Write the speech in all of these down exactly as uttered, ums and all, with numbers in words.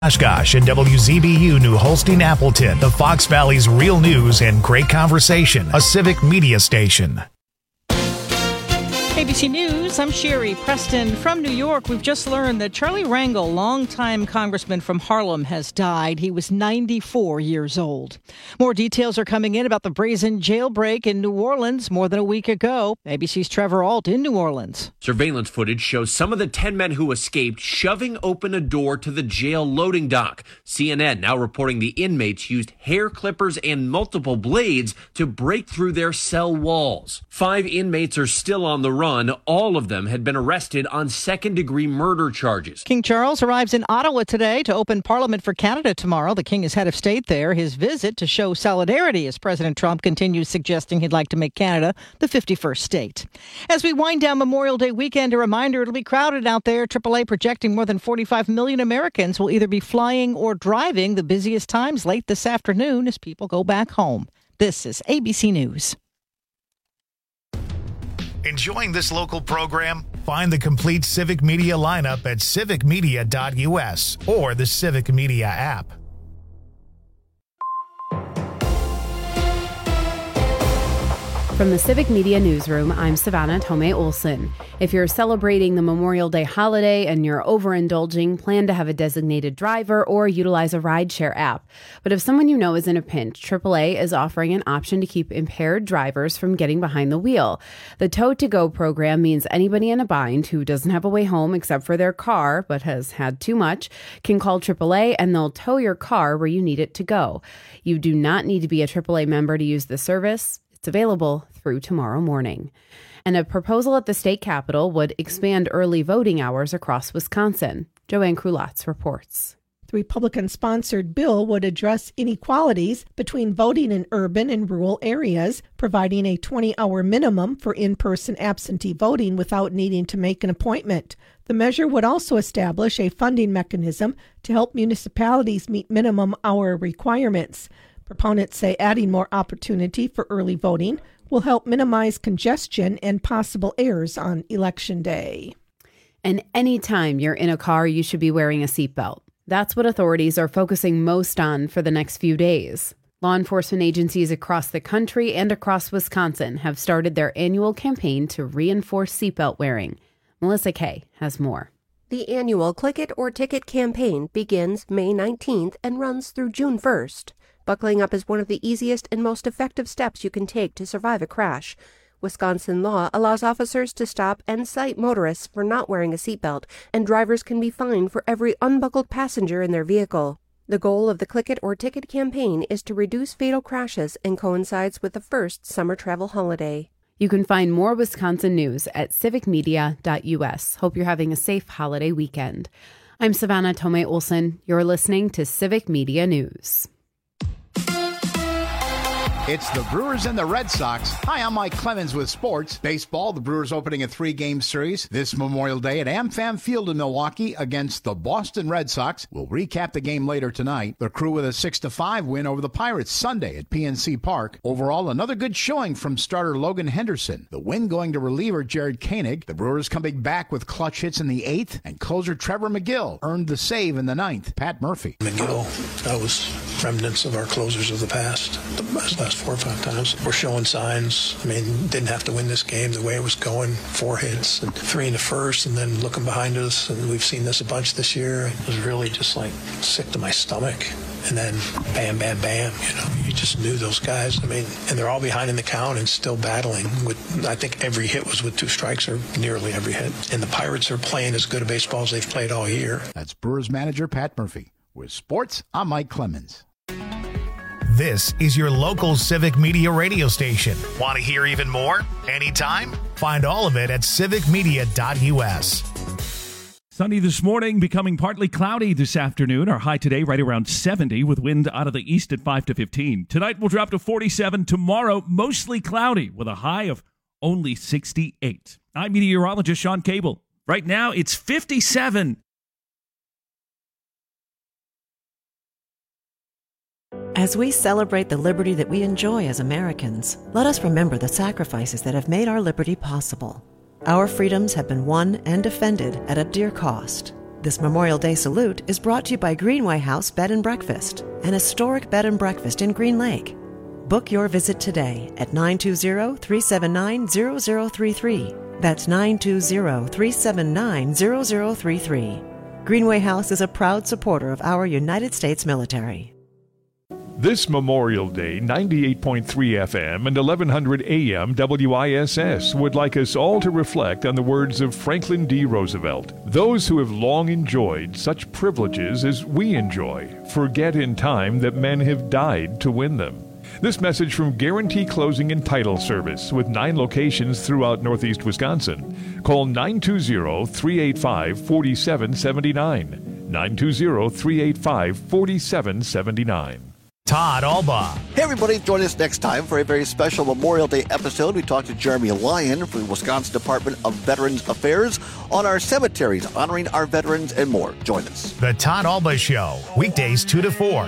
Oshkosh and W Z B U New Holstein Appleton, the Fox Valley's real news and great conversation, a civic media station. A B C News, I'm Sherry Preston from New York. We've just learned that Charlie Rangel, longtime congressman from Harlem, has died. He was ninety-four years old. More details are coming in about the brazen jailbreak in New Orleans more than a week ago. A B C's Trevor Ault in New Orleans. Surveillance footage shows some of the ten men who escaped shoving open a door to the jail loading dock. C N N now reporting the inmates used hair clippers and multiple blades to break through their cell walls. Five inmates are still on the run. All of them had been arrested on second-degree murder charges. King Charles arrives in Ottawa today to open Parliament for Canada tomorrow. The king is head of state there. His visit to show solidarity as President Trump continues suggesting he'd like to make Canada the fifty-first state. As we wind down Memorial Day weekend, a reminder it'll be crowded out there. triple A projecting more than forty-five million Americans will either be flying or driving, the busiest times late this afternoon as people go back home. This is A B C News. Enjoying this local program? Find the complete Civic Media lineup at civic media dot u s or the Civic Media app. From the Civic Media Newsroom, I'm Savannah Tomei Olson. If you're celebrating the Memorial Day holiday and you're overindulging, plan to have a designated driver or utilize a rideshare app. But if someone you know is in a pinch, triple A is offering an option to keep impaired drivers from getting behind the wheel. The Tow to Go program means anybody in a bind who doesn't have a way home except for their car but has had too much can call triple A and they'll tow your car where you need it to go. You do not need to be a triple A member to use the service. It's available through tomorrow morning. And a proposal at the state capitol would expand early voting hours across Wisconsin. Joanne Krulatz reports. The Republican-sponsored bill would address inequalities between voting in urban and rural areas, providing a twenty-hour minimum for in-person absentee voting without needing to make an appointment. The measure would also establish a funding mechanism to help municipalities meet minimum hour requirements. Proponents say adding more opportunity for early voting will help minimize congestion and possible errors on Election Day. And anytime you're in a car, you should be wearing a seatbelt. That's what authorities are focusing most on for the next few days. Law enforcement agencies across the country and across Wisconsin have started their annual campaign to reinforce seatbelt wearing. Melissa Kay has more. The annual Click It or Ticket campaign begins May nineteenth and runs through June first. Buckling up is one of the easiest and most effective steps you can take to survive a crash. Wisconsin law allows officers to stop and cite motorists for not wearing a seatbelt, and drivers can be fined for every unbuckled passenger in their vehicle. The goal of the Click It or Ticket campaign is to reduce fatal crashes and coincides with the first summer travel holiday. You can find more Wisconsin news at civic media dot u s. Hope you're having a safe holiday weekend. I'm Savannah Tomei Olson. You're listening to Civic Media News. It's the Brewers and the Red Sox. Hi, I'm Mike Clemens with sports. Baseball, the Brewers opening a three-game series this Memorial Day at AmFam Field in Milwaukee against the Boston Red Sox. We'll recap the game later tonight. The Crew with a six to five win over the Pirates Sunday at P N C Park. Overall, another good showing from starter Logan Henderson. The win going to reliever Jared Koenig. The Brewers coming back with clutch hits in the eighth, and closer Trevor McGill earned the save in the ninth. Pat Murphy. McGill, that was remnants of our closers of the past. The last four or five times. We're showing signs. I mean, didn't have to win this game the way it was going. Four hits and three in the first, and then looking behind us, and we've seen this a bunch this year. It was really just like sick to my stomach. And then bam, bam, bam. You know, you just knew those guys. I mean, and they're all behind in the count and still battling. With I think every hit was with two strikes, or nearly every hit. And the Pirates are playing as good a baseball as they've played all year. That's Brewers manager Pat Murphy. With sports, I'm Mike Clemens. This is your local Civic Media radio station. Want to hear even more? Anytime? Find all of it at civic media dot u s. Sunny this morning, becoming partly cloudy this afternoon. Our high today right around seventy with wind out of the east at five to fifteen. Tonight we'll drop to forty-seven. Tomorrow, mostly cloudy with a high of only sixty-eight. I'm meteorologist Sean Cable. Right now it's fifty-seven. As we celebrate the liberty that we enjoy as Americans, let us remember the sacrifices that have made our liberty possible. Our freedoms have been won and defended at a dear cost. This Memorial Day salute is brought to you by Greenway House Bed and Breakfast, an historic bed and breakfast in Green Lake. Book your visit today at nine two zero, three seven nine, zero zero three three. That's nine two zero, three seven nine, zero zero three three. Greenway House is a proud supporter of our United States military. This Memorial Day, ninety-eight point three F M and eleven hundred A M W I S S would like us all to reflect on the words of Franklin D. Roosevelt. Those who have long enjoyed such privileges as we enjoy forget in time that men have died to win them. This message from Guarantee Closing and Title Service with nine locations throughout Northeast Wisconsin. Call nine two zero, three eight five, four seven seven nine. nine two zero, three eight five, four seven seven nine. Todd Alba. Hey, everybody, join us next time for a very special Memorial Day episode. We talked to Jeremy Lyon from the Wisconsin Department of Veterans Affairs on our cemeteries, honoring our veterans and more. Join us. The Todd Alba Show, weekdays two to four.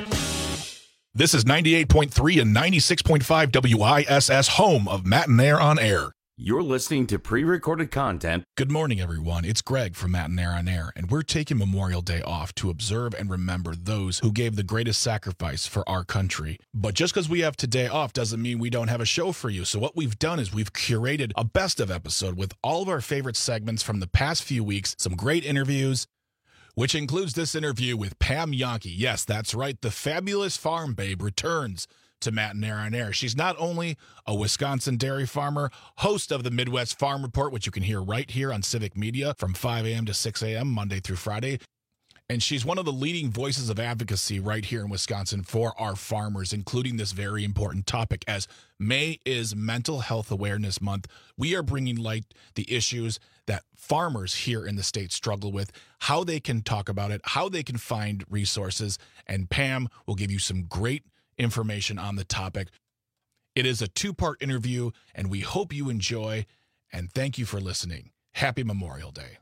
This is ninety-eight point three and ninety-six point five W I S S, home of Matt and Air on Air. You're listening to pre-recorded content. Good morning, everyone. It's Greg from Matt and Air on Air, and we're taking Memorial Day off to observe and remember those who gave the greatest sacrifice for our country. But just because we have today off doesn't mean we don't have a show for you. So what we've done is we've curated a best of episode with all of our favorite segments from the past few weeks, some great interviews, which includes this interview with Pam Jahnke. Yes, that's right. The fabulous farm babe returns to Matt and Air on Air. She's not only a Wisconsin dairy farmer, host of the Midwest Farm Report, which you can hear right here on Civic Media from five a.m. to six a.m. Monday through Friday. And she's one of the leading voices of advocacy right here in Wisconsin for our farmers, including this very important topic. As May is Mental Health Awareness Month, we are bringing light the issues that farmers here in the state struggle with, how they can talk about it, how they can find resources. And Pam will give you some great information on the topic. It is a two-part interview, and we hope you enjoy, and thank you for listening. Happy Memorial Day.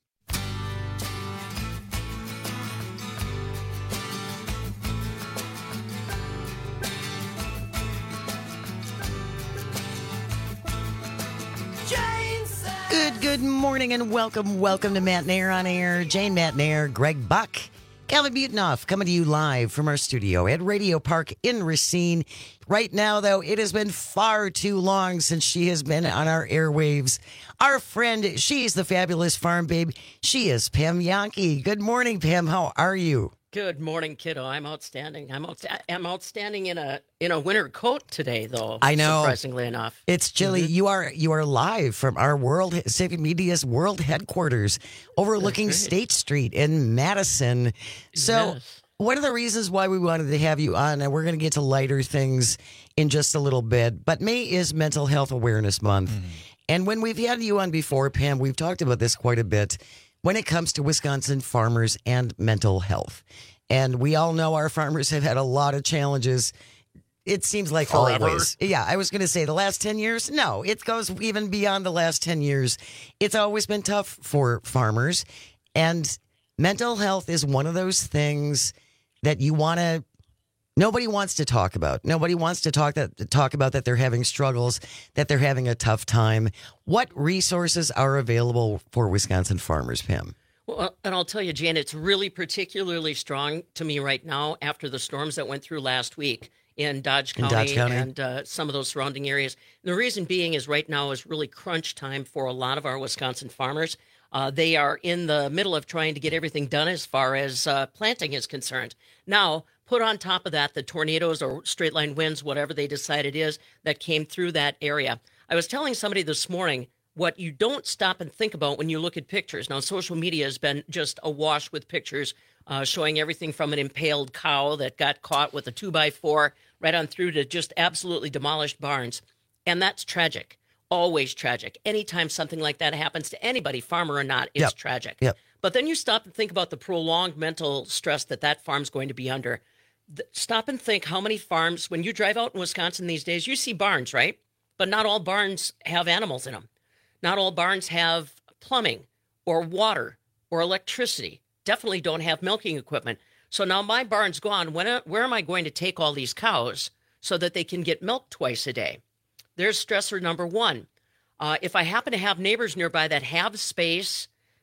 Good, good morning and welcome, welcome to Matt and Air on Air. Jane Matt and Air, Greg Buck, Calvin Butonoff coming to you live from our studio at Radio Park in Racine. Right now, though, it has been far too long since she has been on our airwaves. Our friend, she's the fabulous farm babe. She is Pam Jahnke. Good morning, Pam. How are you? Good morning, kiddo. I'm outstanding. I'm out, I'm outstanding in a in a winter coat today, though. I know. Surprisingly enough, it's chilly. Mm-hmm. You are you are live from our World Civic Media's world headquarters, overlooking State Street in Madison. So, yes. One of the reasons why we wanted to have you on, and we're going to get to lighter things in just a little bit, but May is Mental Health Awareness Month, mm-hmm. and when we've had you on before, Pam, we've talked about this quite a bit. When it comes to Wisconsin farmers and mental health. And we all know our farmers have had a lot of challenges. It seems like Forever. always. Yeah, I was going to say the last ten years. No, it goes even beyond the last ten years. It's always been tough for farmers. And mental health is one of those things that you want to, nobody wants to talk about. Nobody wants to talk that talk about that they're having struggles, that they're having a tough time. What resources are available for Wisconsin farmers, Pam? Well, and I'll tell you, Jan, it's really particularly strong to me right now after the storms that went through last week in Dodge County, in Dodge County. and uh, some of those surrounding areas. And the reason being is right now is really crunch time for a lot of our Wisconsin farmers. Uh, they are in the middle of trying to get everything done as far as uh, planting is concerned. Now, put on top of that the tornadoes or straight line winds, whatever they decide it is, that came through that area. I was telling somebody this morning what you don't stop and think about when you look at pictures. Now, social media has been just awash with pictures uh, showing everything from an impaled cow that got caught with a two by four right on through to just absolutely demolished barns. And that's tragic. Always tragic. Anytime something like that happens to anybody, farmer or not, it's yep. tragic. Yep. But then you stop and think about the prolonged mental stress that that farm's going to be under. Stop and think how many farms, when you drive out in Wisconsin these days, you see barns, right? But not all barns have animals in them. Not all barns have plumbing or water or electricity. Definitely don't have milking equipment. So now my barn's gone. When, where am I going to take all these cows so that they can get milked twice a day? There's stressor number one. Uh, if I happen to have neighbors nearby that have space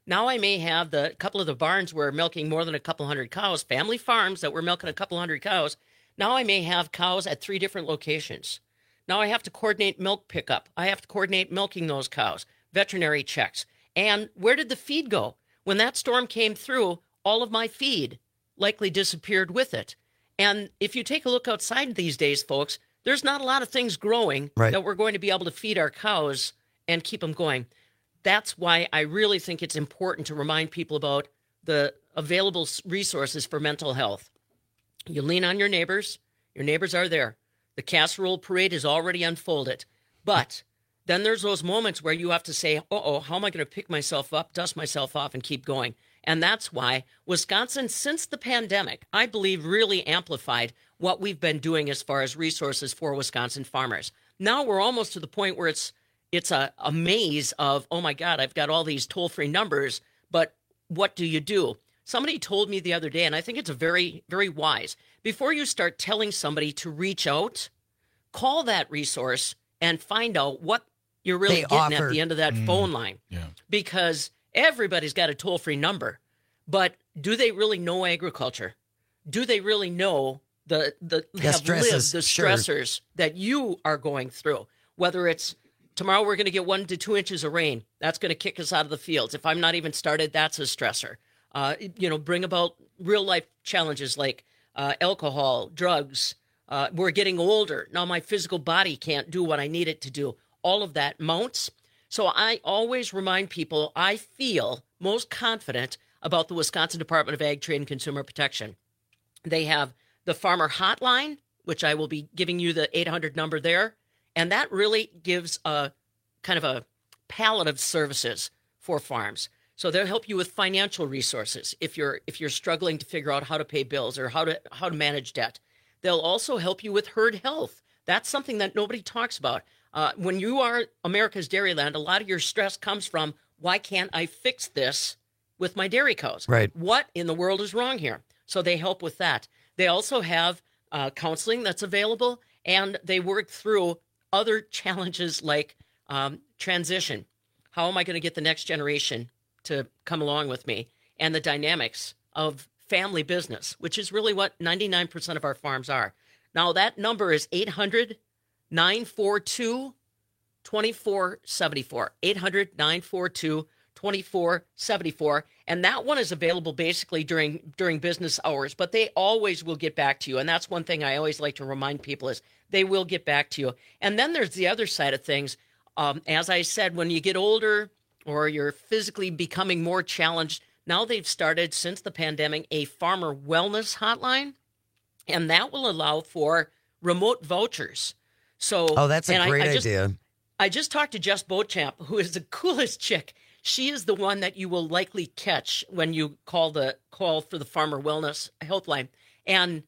Now I may have the couple of the barns where milking more than a couple hundred cows, family farms that were milking a couple hundred cows. Now I may have cows at three different locations. Now I have to coordinate milk pickup. I have to coordinate milking those cows, veterinary checks. And where did the feed go? When that storm came through, all of my feed likely disappeared with it. And if you take a look outside these days, folks, there's not a lot of things growing right. that we're going to be able to feed our cows and keep them going. That's why I really think it's important to remind people about the available resources for mental health. You lean on your neighbors. Your neighbors are there. The casserole parade is already unfolded. But then there's those moments where you have to say, uh-oh, how am I going to pick myself up, dust myself off, and keep going? And that's why Wisconsin, since the pandemic, I believe really amplified what we've been doing as far as resources for Wisconsin farmers. Now we're almost to the point where it's It's a, a maze of, oh, my God, I've got all these toll-free numbers, but what do you do? Somebody told me the other day, and I think it's a very, very wise. Before you start telling somebody to reach out, call that resource and find out what you're really They getting offer- at the end of that Mm. phone line. Yeah. Because everybody's got a toll-free number, but do they really know agriculture? Do they really know the, the The have stresses, lived the sure. stressors that you are going through? Whether it's tomorrow we're going to get one to two inches of rain. That's going to kick us out of the fields. If I'm not even started, that's a stressor. Uh, you know, bring about real life challenges like uh, alcohol, drugs. Uh, we're getting older. Now my physical body can't do what I need it to do. All of that mounts. So I always remind people I feel most confident about the Wisconsin Department of Ag, Trade, and Consumer Protection. They have the Farmer Hotline, which I will be giving you the eight hundred number there. And that really gives a kind of a palette of services for farms. So they'll help you with financial resources if you're if you're struggling to figure out how to pay bills or how to how to manage debt. They'll also help you with herd health. That's something that nobody talks about. Uh, when you are America's Dairyland, a lot of your stress comes from, why can't I fix this with my dairy cows? Right. What in the world is wrong here? So they help with that. They also have uh, counseling that's available, and they work through other challenges like um, transition. How am I going to get the next generation to come along with me? And the dynamics of family business, which is really what ninety-nine percent of our farms are. Now, that number is eight hundred, nine four two, two four seven four. eight hundred, nine four two, two four seven four. And that one is available basically during during business hours, but they always will get back to you. And that's one thing I always like to remind people is they will get back to you. And then there's the other side of things. Um, as I said, when you get older or you're physically becoming more challenged, now they've started, since the pandemic, a farmer wellness hotline, and that will allow for remote vouchers. So, Oh, that's a and I- great I just- idea. I just talked to Jess Beauchamp, who is the coolest chick. She is the one that you will likely catch when you call the call for the Farmer Wellness Helpline. And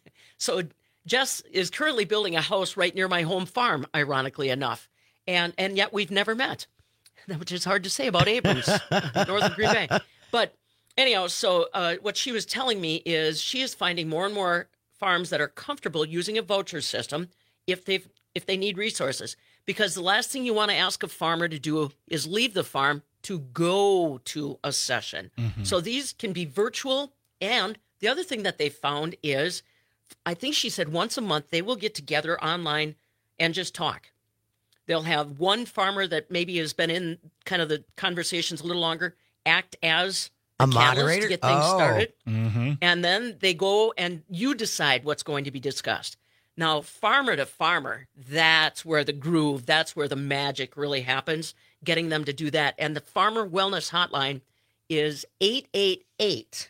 so Jess is currently building a house right near my home farm, ironically enough. And and yet we've never met, which is hard to say about Abrams, Northern Green Bay. But anyhow, so uh, what she was telling me is she is finding more and more farms that are comfortable using a voucher system if they've if they need resources. Because the last thing you want to ask a farmer to do is leave the farm to go to a session. Mhm. So these can be virtual. And the other thing that they found is, I think she said once a month, they will get together online and just talk. They'll have one farmer that maybe has been in kind of the conversations a little longer, act as A the catalyst moderator? to get things Oh. started. Mm-hmm. And then they go and you decide what's going to be discussed. Now, farmer to farmer, that's where the groove, that's where the magic really happens, getting them to do that. And the Farmer Wellness Hotline is eight eight eight,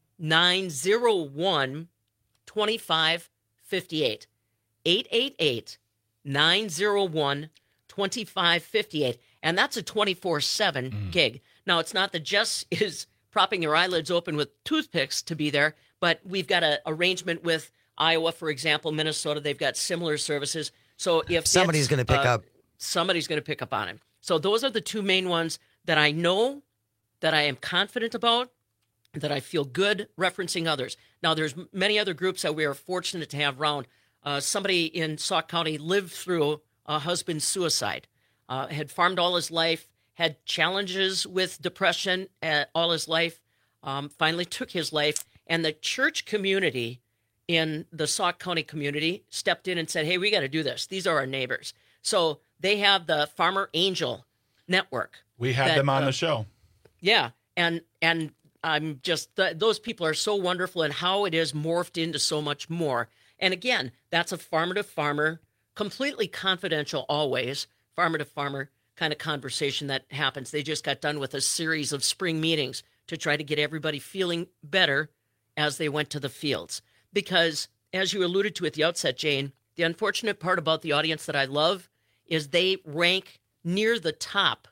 nine oh one, two five five eight. eight eight eight, nine oh one, two five five eight. And that's a twenty-four seven Mm. gig. Now, it's not that Jess is propping her eyelids open with toothpicks to be there, but we've got an arrangement with Iowa, for example, Minnesota. They've got similar services. So if Somebody's it's, gonna pick uh, up. somebody's going to pick up on it. So those are the two main ones that I know, that I am confident about, that I feel good referencing others. Now, there's many other groups that we are fortunate to have around. Uh, somebody in Sauk County lived through a husband's suicide, uh, had farmed all his life, had challenges with depression uh, all his life, um, finally took his life. And the church community in the Sauk County community stepped in and said, hey, we got to do this. These are our neighbors. So they have the Farmer Angel Network. We had that, them on uh, the show. Yeah. And, and I'm just, th- those people are so wonderful, and how it is morphed into so much more. And again, that's a farmer to farmer, completely confidential always, farmer to farmer kind of conversation that happens. They just got done with a series of spring meetings to try to get everybody feeling better as they went to the fields. Because, as you alluded to at the outset, Jane, the unfortunate part about the audience that I love is they rank near the top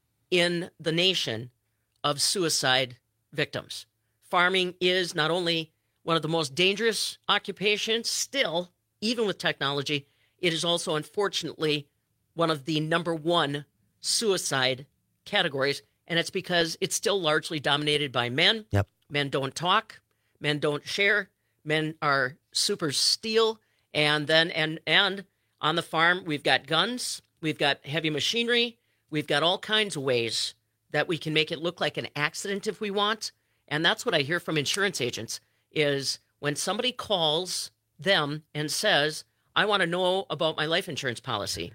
in the nation of suicide victims. Farming is not only one of the most dangerous occupations still, even with technology, it is also, unfortunately, one of the number one suicide categories. And it's because it's still largely dominated by men. Yep. Men don't talk. Men don't share. Men are super steal. And then, and, and on the farm, we've got guns. We've got heavy machinery. We've got all kinds of ways that we can make it look like an accident if we want. And that's what I hear from insurance agents is when somebody calls them and says, I want to know about my life insurance policy.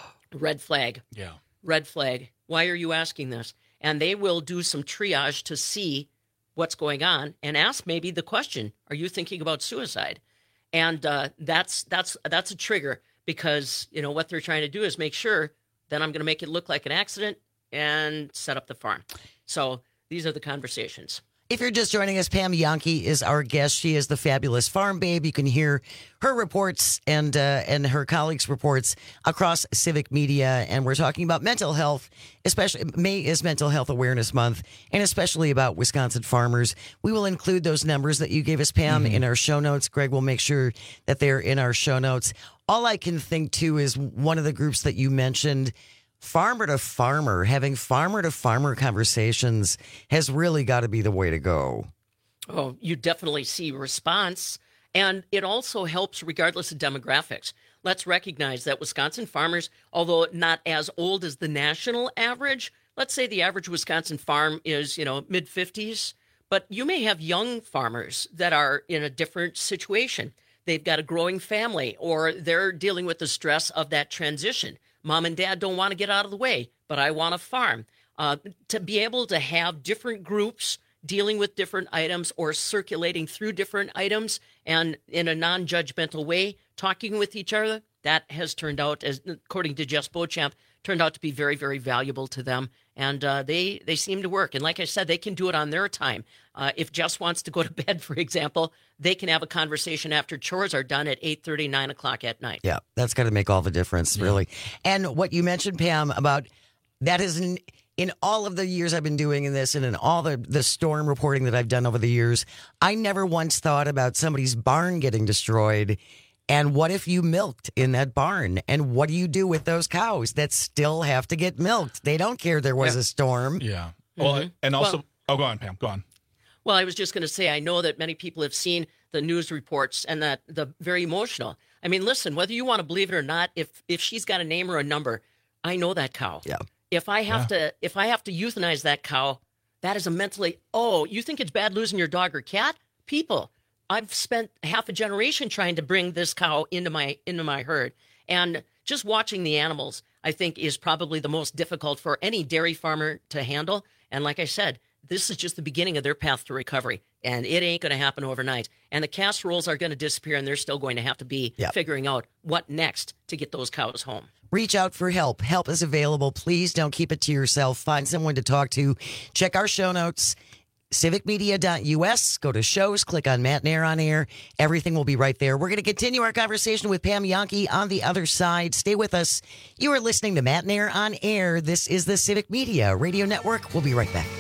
Red flag. Yeah. Red flag. Why are you asking this? And they will do some triage to see what's going on and ask maybe the question, are you thinking about suicide? And uh, that's that's that's a trigger because, you know, what they're trying to do is make sure that I'm going to make it look like an accident and set up the farm. So these are the conversations. If you're just joining us, Pam Jahnke is our guest. She is the fabulous farm babe. You can hear her reports and uh, and her colleagues' reports across Civic Media. And we're talking about mental health, especially May is Mental Health Awareness Month, and especially about Wisconsin farmers. We will include those numbers that you gave us, Pam, mm-hmm. in our show notes. Greg will make sure that they're in our show notes. All I can think, too, is one of the groups that you mentioned, farmer to farmer, having farmer to farmer conversations has really got to be the way to go. Oh, you definitely see response. And it also helps regardless of demographics. Let's recognize that Wisconsin farmers, although not as old as the national average, let's say the average Wisconsin farm is, you know, mid fifties, but you may have young farmers that are in a different situation. They've got a growing family, or they're dealing with the stress of that transition. Mom and dad don't want to get out of the way, but I want to farm. Uh, to be able to have different groups dealing with different items or circulating through different items and in a non-judgmental way, talking with each other, that has turned out, as according to Jess Beauchamp, turned out to be very, very valuable to them. And uh, they, they seem to work. And like I said, they can do it on their time. Uh, if Jess wants to go to bed, for example, they can have a conversation after chores are done at eight thirty, nine o'clock at night. Yeah, that's got to make all the difference, yeah. really. And what you mentioned, Pam, about that is in, in all of the years I've been doing in this and in all the, the storm reporting that I've done over the years, I never once thought about somebody's barn getting destroyed. And what if you milked in that barn? And what do you do with those cows that still have to get milked? They don't care there was yeah. a storm. Yeah. Well, mm-hmm. and also, well, oh, go on, Pam, go on. Well, I was just going to say, I know that many people have seen the news reports and that the very emotional. I mean, listen, whether you want to believe it or not, if if she's got a name or a number, I know that cow. Yeah. If I have yeah. to, if I have to euthanize that cow, that is a mentally. Oh, you think it's bad losing your dog or cat? People, I've spent half a generation trying to bring this cow into my into my herd, and just watching the animals, I think, is probably the most difficult for any dairy farmer to handle. And like I said, this is just the beginning of their path to recovery, and it ain't going to happen overnight. And the casseroles are going to disappear, and they're still going to have to be yep. figuring out what next to get those cows home. Reach out for help. Help is available. Please don't keep it to yourself. Find someone to talk to. Check our show notes, civic media dot U S. Go to shows, click on Matt Nair on Air. Everything will be right there. We're going to continue our conversation with Pam Jahnke on the other side. Stay with us. You are listening to Matt Nair on Air. This is the Civic Media Radio Network. We'll be right back.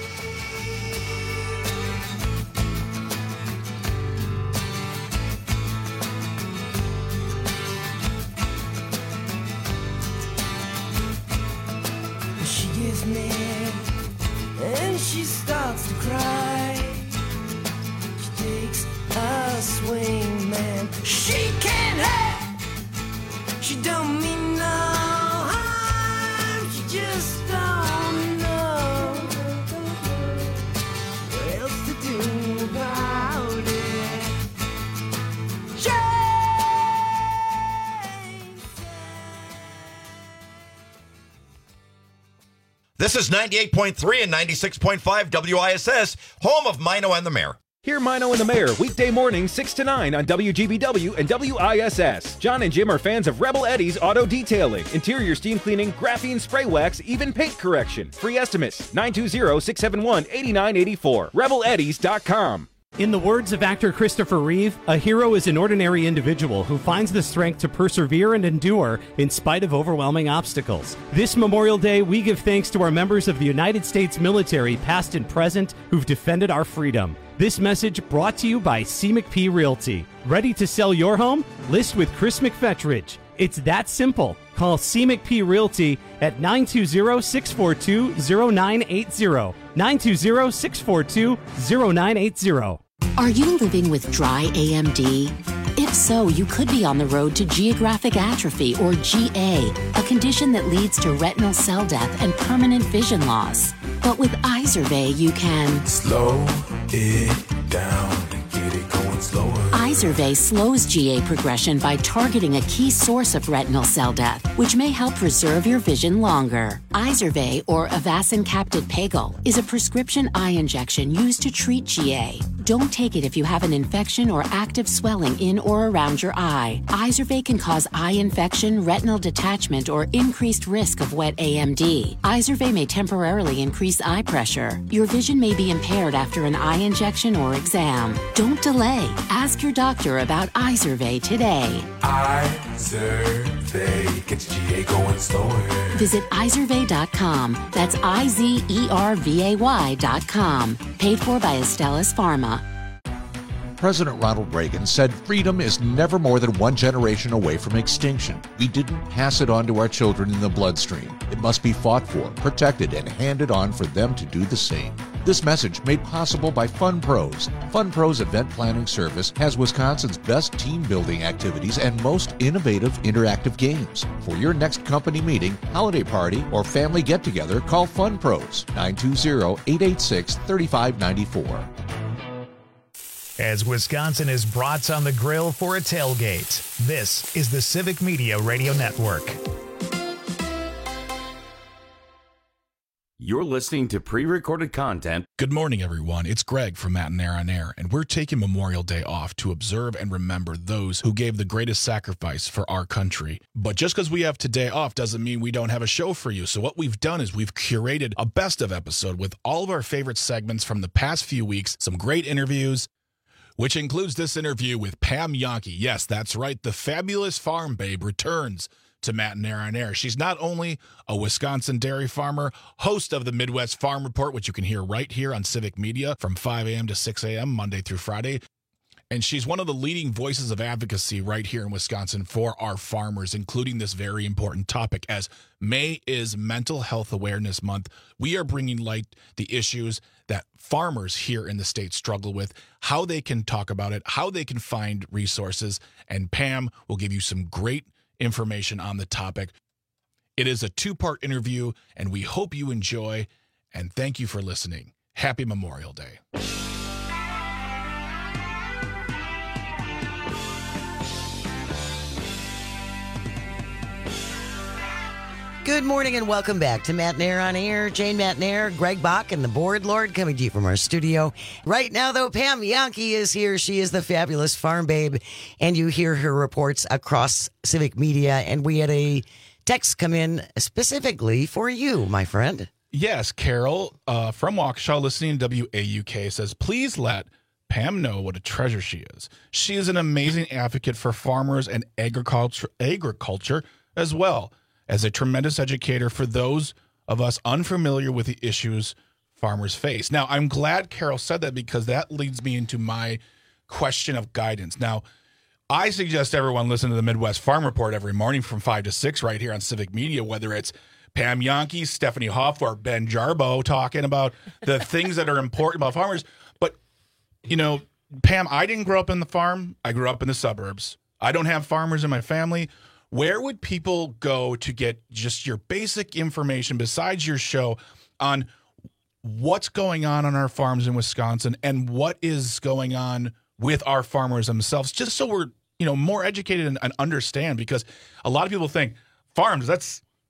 And she starts to cry. She takes a swing, man. She can't help. She don't mean no harm. She just don't know. This is ninety-eight point three and ninety-six point five W I S S, home of Mino and the Mayor. Hear Mino and the Mayor weekday mornings six to nine on W G B W and W I S S. John and Jim are fans of Rebel Eddie's Auto Detailing, interior steam cleaning, graphene spray wax, even paint correction. Free estimates nine two zero, six seven one, eight nine eight four. rebel eddies dot com. In the words of actor Christopher Reeve, a hero is an ordinary individual who finds the strength to persevere and endure in spite of overwhelming obstacles. This Memorial Day, we give thanks to our members of the United States military, past and present, who've defended our freedom. This message brought to you by C. McP Realty. Ready to sell your home? List with Chris McFetridge. It's that simple. Call C. McP Realty at nine two zero, six four two, zero nine eight zero. nine two zero, six four two, zero nine eight zero. Are you living with dry A M D? If so, you could be on the road to geographic atrophy, or G A, a condition that leads to retinal cell death and permanent vision loss. But with Izervay, you can slow it down and get it going slower. Izervay slows G A progression by targeting a key source of retinal cell death, which may help preserve your vision longer. Izervay, or Avastin Captid Pegol, is a prescription eye injection used to treat G A. Don't take it if you have an infection or active swelling in or around your eye. Izervay can cause eye infection, retinal detachment, or increased risk of wet A M D. Izervay may temporarily increase eye pressure. Your vision may be impaired after an eye injection or exam. Don't delay. Ask your doctor about Izervay today. Izervay gets G A going slower. Visit Izervay dot com. That's I Z E R V A Y dot com. Paid for by Astellas Pharma. President Ronald Reagan said freedom is never more than one generation away from extinction. We didn't pass it on to our children in the bloodstream. It must be fought for, protected, and handed on for them to do the same. This message made possible by FunPros. FunPros event planning service has Wisconsin's best team building activities and most innovative interactive games. For your next company meeting, holiday party, or family get-together, call FunPros nine two zero, eight eight six, three five nine four. As Wisconsin is brats on the grill for a tailgate, this is the Civic Media Radio Network. You're listening to pre-recorded content. Good morning, everyone. It's Greg from Matt and Air on Air, and we're taking Memorial Day off to observe and remember those who gave the greatest sacrifice for our country. But just because we have today off doesn't mean we don't have a show for you. So what we've done is we've curated a best of episode with all of our favorite segments from the past few weeks, some great interviews, which includes this interview with Pam Jahnke. Yes, that's right. The fabulous farm babe returns to Matt and Air on Air. She's not only a Wisconsin dairy farmer, host of the Midwest Farm Report, which you can hear right here on Civic Media from five a.m. to six a.m. Monday through Friday. And she's one of the leading voices of advocacy right here in Wisconsin for our farmers, including this very important topic. As May is Mental Health Awareness Month, we are bringing light the issues that farmers here in the state struggle with, how they can talk about it, how they can find resources. And Pam will give you some great information on the topic. It is a two-part interview, and we hope you enjoy. And thank you for listening. Happy Memorial Day. Good morning and welcome back to Matt and Air on Air. Jane Matt and Air, Greg Bach, and the Board Lord coming to you from our studio. Right now, though, Pam Jahnke is here. She is the fabulous farm babe, and you hear her reports across Civic Media. And we had a text come in specifically for you, my friend. Yes, Carol uh, from Waukesha, listening to W A U K, says, please let Pam know what a treasure she is. She is an amazing advocate for farmers and agriculture, agriculture as well as a tremendous educator for those of us unfamiliar with the issues farmers face. Now, I'm glad Carol said that because that leads me into my question of guidance. Now, I suggest everyone listen to the Midwest Farm Report every morning from five to six right here on Civic Media, whether it's Pam Jahnke, Stephanie Hoff, or Ben Jarbo talking about the things that are important about farmers. But, you know, Pam, I didn't grow up in the farm. I grew up in the suburbs. I don't have farmers in my family. Where would people go to get just your basic information besides your show on what's going on on our farms in Wisconsin and what is going on with our farmers themselves, just so we're, you know, more educated and, and understand? Because a lot of people think farms, that's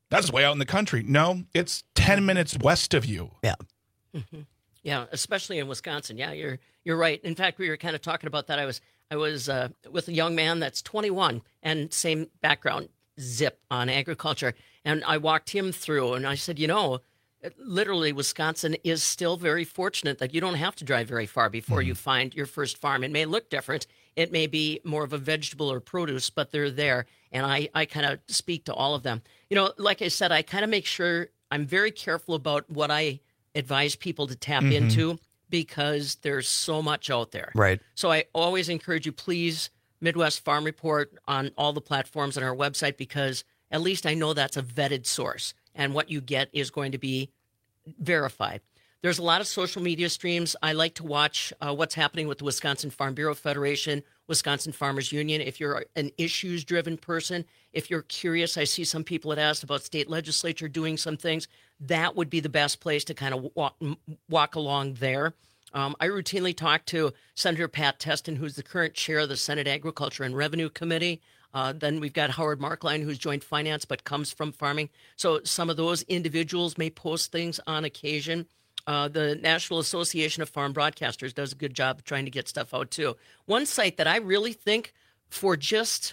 That's way out in the country. No, it's ten minutes west of you. Yeah. Mm-hmm. Yeah, especially in Wisconsin. Yeah, you're you're right. In fact, we were kind of talking about that. I was I was uh, with a young man that's twenty-one and same background, zip on agriculture, and I walked him through, and I said, you know, literally, Wisconsin is still very fortunate that you don't have to drive very far before mm-hmm. you find your first farm. It may look different. It may be more of a vegetable or produce, but they're there. And I, I kind of speak to all of them. You know, like I said, I kind of make sure I'm very careful about what I advise people to tap mm-hmm. into because there's so much out there. Right. So I always encourage you, please, Midwest Farm Report on all the platforms on our website, because at least I know that's a vetted source. And what you get is going to be verified. There's a lot of social media streams. I like to watch uh, what's happening with the Wisconsin Farm Bureau Federation, Wisconsin Farmers Union. If you're an issues-driven person, if you're curious, I see some people had asked about state legislature doing some things. That would be the best place to kind of walk, walk along there. Um, I routinely talk to Senator Pat Testin, who's the current chair of the Senate Agriculture and Revenue Committee. Uh, then we've got Howard Markline, who's joined finance but comes from farming. So some of those individuals may post things on occasion. Uh, the National Association of Farm Broadcasters does a good job of trying to get stuff out, too. One site that I really think for just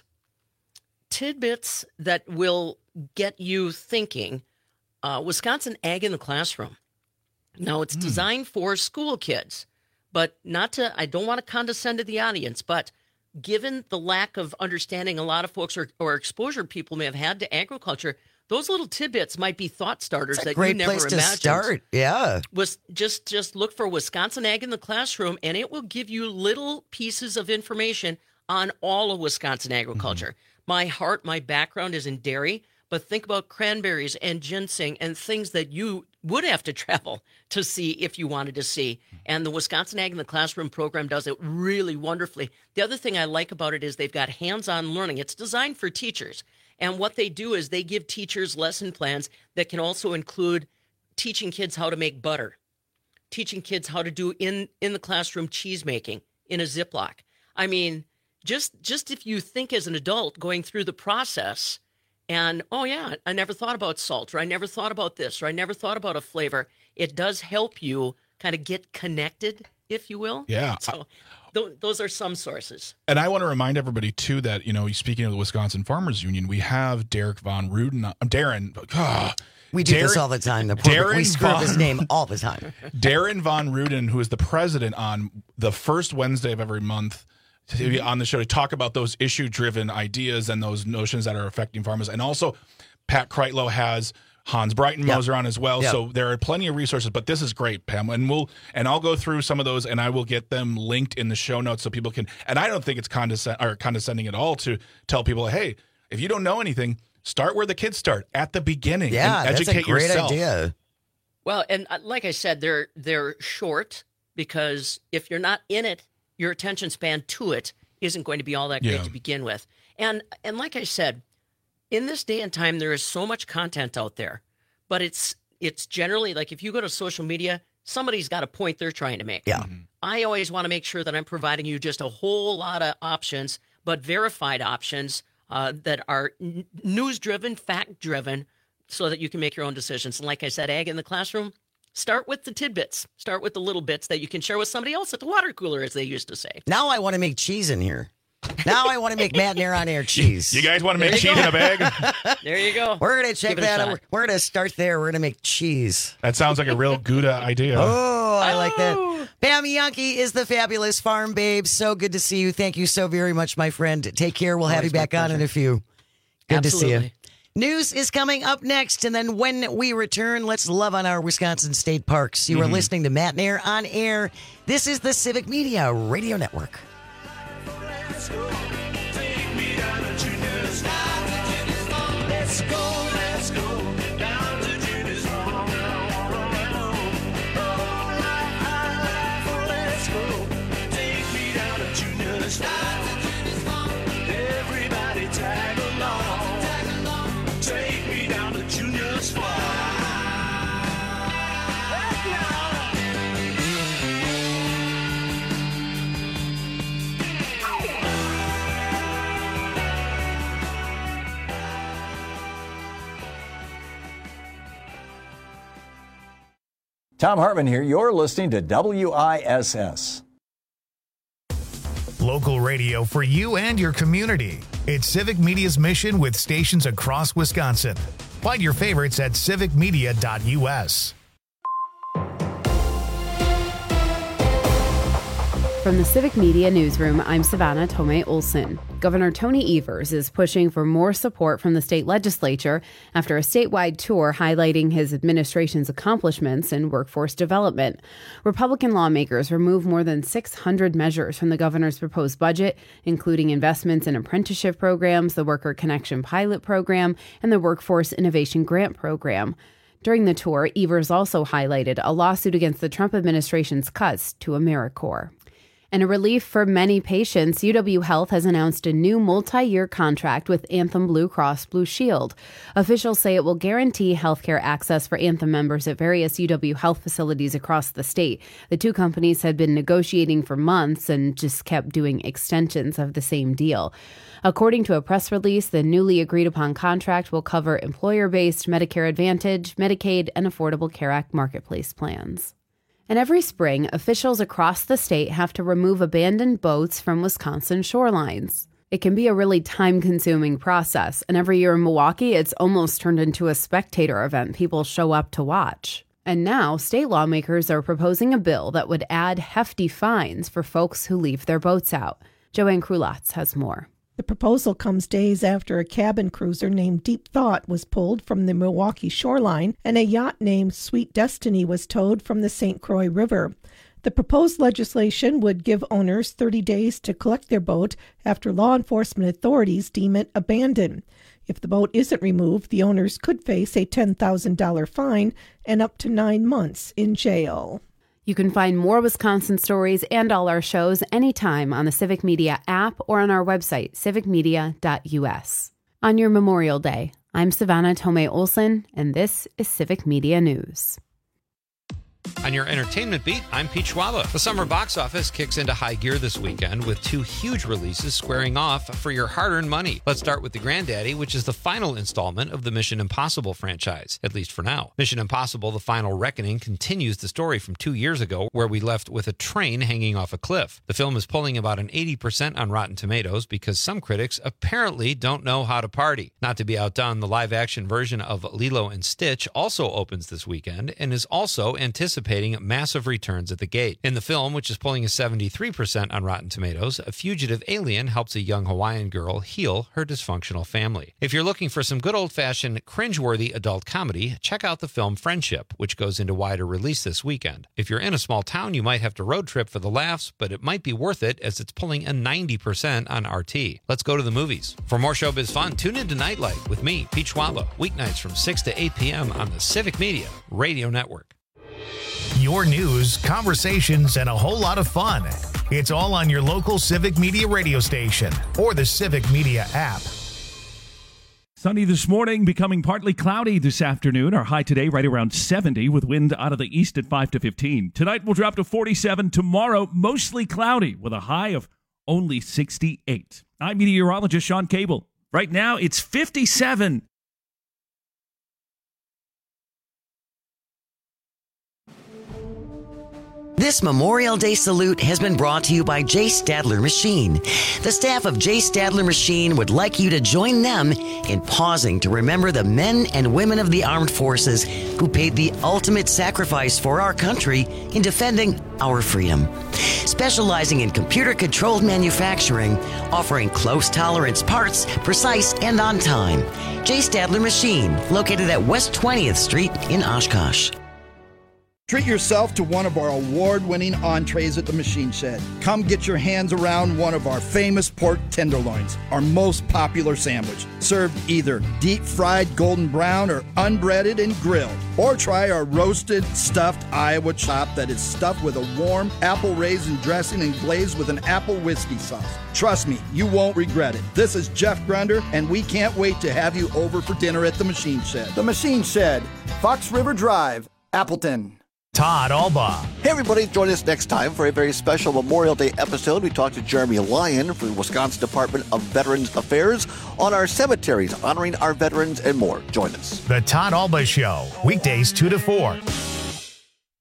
tidbits that will get you thinking, uh, Wisconsin Ag in the Classroom. Now, it's mm. designed for school kids, but not to, I don't want to condescend to the audience, but given the lack of understanding a lot of folks or, or exposure people may have had to agriculture, those little tidbits might be thought starters that you never imagined. Great place to start, yeah. Was just just look for Wisconsin Ag in the Classroom, and it will give you little pieces of information on all of Wisconsin agriculture. Mm-hmm. My heart, my background is in dairy, but think about cranberries and ginseng and things that you would have to travel to see if you wanted to see. And the Wisconsin Ag in the Classroom program does it really wonderfully. The other thing I like about it is they've got hands-on learning. It's designed for teachers. And what they do is they give teachers lesson plans that can also include teaching kids how to make butter, teaching kids how to do in, in the classroom cheese making in a Ziploc. I mean, just just if you think as an adult going through the process and, oh, yeah, I never thought about salt, or I never thought about this, or I never thought about a flavor, it does help you kind of get connected, if you will. Yeah. So th- those are some sources. And I want to remind everybody, too, that, you know, speaking of the Wisconsin Farmers Union, we have Derek Von Ruden, uh, Darren. Uh, we do Darren, this all the time. The poor, we screw up his name all the time. Darren Von Ruden, who is the president on the first Wednesday of every month, to be on the show to talk about those issue-driven ideas and those notions that are affecting farmers. And also, Pat Kreitlow has Hans Breitenmoser yep. on as well. Yep. So there are plenty of resources, but this is great, Pam. And we'll and I'll go through some of those, and I will get them linked in the show notes so people can. And I don't think it's condescend or condescending at all to tell people, hey, if you don't know anything, start where the kids start at the beginning. Yeah, and educate that's a great yourself. idea. Well, and like I said, they're they're short because if you're not in it, your attention span to it isn't going to be all that great yeah. to begin with. And and like I said, in this day and time, there is so much content out there, but it's it's generally like if you go to social media, somebody's got a point they're trying to make. Yeah. Mm-hmm. I always want to make sure that I'm providing you just a whole lot of options, but verified options uh, that are n- news-driven, fact-driven, so that you can make your own decisions. And like I said, Ag in the Classroom, start with the tidbits. Start with the little bits that you can share with somebody else at the water cooler, as they used to say. Now I want to make cheese in here. Now I want to make Matt and Air on air cheese. You guys want to make cheese go. in a bag? There you go. We're going to check that out. We're going to start there. We're going to make cheese. That sounds like a real Gouda idea. Oh, I like that. Pam Bianchi is the fabulous farm babe. So good to see you. Thank you so very much, my friend. Take care. We'll Always have you back on in a few. Good Absolutely. to see you. News is coming up next, and then when we return, let's love on our Wisconsin state parks. You mm-hmm. are listening to Matt and Air on air. This is the Civic Media Radio Network. Let's go, take me down to Junior's. Let's go, let's go, down to Junior's. Let's go, take me down to Junior's. Everybody tag along, take me down to Junior's farm. Tom Hartman here. You're listening to W I S S. Local radio for you and your community. It's Civic Media's mission with stations across Wisconsin. Find your favorites at civic media dot U S. From the Civic Media Newsroom, I'm Savannah Tomei Olson. Governor Tony Evers is pushing for more support from the state legislature after a statewide tour highlighting his administration's accomplishments in workforce development. Republican lawmakers removed more than six hundred measures from the governor's proposed budget, including investments in apprenticeship programs, the Worker Connection Pilot Program, and the Workforce Innovation Grant Program. During the tour, Evers also highlighted a lawsuit against the Trump administration's cuts to AmeriCorps. And a relief for many patients, U W Health has announced a new multi-year contract with Anthem Blue Cross Blue Shield. Officials say it will guarantee healthcare access for Anthem members at various U W Health facilities across the state. The two companies had been negotiating for months and just kept doing extensions of the same deal. According to a press release, the newly agreed-upon contract will cover employer-based Medicare Advantage, Medicaid, and Affordable Care Act marketplace plans. And every spring, officials across the state have to remove abandoned boats from Wisconsin shorelines. It can be a really time-consuming process, and every year in Milwaukee, it's almost turned into a spectator event people show up to watch. And now, state lawmakers are proposing a bill that would add hefty fines for folks who leave their boats out. Joanne Krulatz has more. The proposal comes days after a cabin cruiser named Deep Thought was pulled from the Milwaukee shoreline and a yacht named Sweet Destiny was towed from the Saint Croix River. The proposed legislation would give owners thirty days to collect their boat after law enforcement authorities deem it abandoned. If the boat isn't removed, the owners could face a ten thousand dollars fine and up to nine months in jail. You can find more Wisconsin stories and all our shows anytime on the Civic Media app or on our website, civic media dot U S. On your Memorial Day, I'm Savannah Tomei Olson, and this is Civic Media News. On your entertainment beat, I'm Pete Schwaba. The summer box office kicks into high gear this weekend with two huge releases squaring off for your hard-earned money. Let's start with The Granddaddy, which is the final installment of the Mission Impossible franchise, at least for now. Mission Impossible: The Final Reckoning continues the story from two years ago, where we left with a train hanging off a cliff. The film is pulling about an eighty percent on Rotten Tomatoes because some critics apparently don't know how to party. Not to be outdone, the live-action version of Lilo and Stitch also opens this weekend and is also anticipated anticipating massive returns at the gate. In the film, which is pulling a seventy-three percent on Rotten Tomatoes, a fugitive alien helps a young Hawaiian girl heal her dysfunctional family. If you're looking for some good old-fashioned, cringeworthy adult comedy, check out the film Friendship, which goes into wider release this weekend. If you're in a small town, you might have to road trip for the laughs, but it might be worth it as it's pulling a ninety percent on R T. Let's go to the movies. For more showbiz fun, tune in to Nightlight with me, Pete Schwaba, weeknights from six to eight p.m. on the Civic Media Radio Network. Your news, conversations, and a whole lot of fun. It's all on your local Civic Media radio station or the Civic Media app. Sunny this morning, becoming partly cloudy this afternoon. Our high today right around seventy with wind out of the east at five to fifteen. Tonight we'll drop to forty-seven. Tomorrow, mostly cloudy with a high of only sixty-eight. I'm meteorologist Sean Cable. Right now it's fifty-seven. This Memorial Day salute has been brought to you by J. Stadler Machine. The staff of J. Stadler Machine would like you to join them in pausing to remember the men and women of the armed forces who paid the ultimate sacrifice for our country in defending our freedom. Specializing in computer-controlled manufacturing, offering close tolerance parts, precise and on time. J. Stadler Machine, located at West twentieth Street in Oshkosh. Treat yourself to one of our award-winning entrees at the Machine Shed. Come get your hands around one of our famous pork tenderloins, our most popular sandwich, served either deep-fried golden brown or unbreaded and grilled. Or try our roasted, stuffed Iowa chop that is stuffed with a warm apple raisin dressing and glazed with an apple whiskey sauce. Trust me, you won't regret it. This is Jeff Grunder, and we can't wait to have you over for dinner at the Machine Shed. The Machine Shed, Fox River Drive, Appleton. Todd Alba. Hey everybody, join us next time for a very special Memorial Day episode. We talk to Jeremy Lyon from the Wisconsin Department of Veterans Affairs on our cemeteries, honoring our veterans and more. Join us. The Todd Alba Show, weekdays two to four.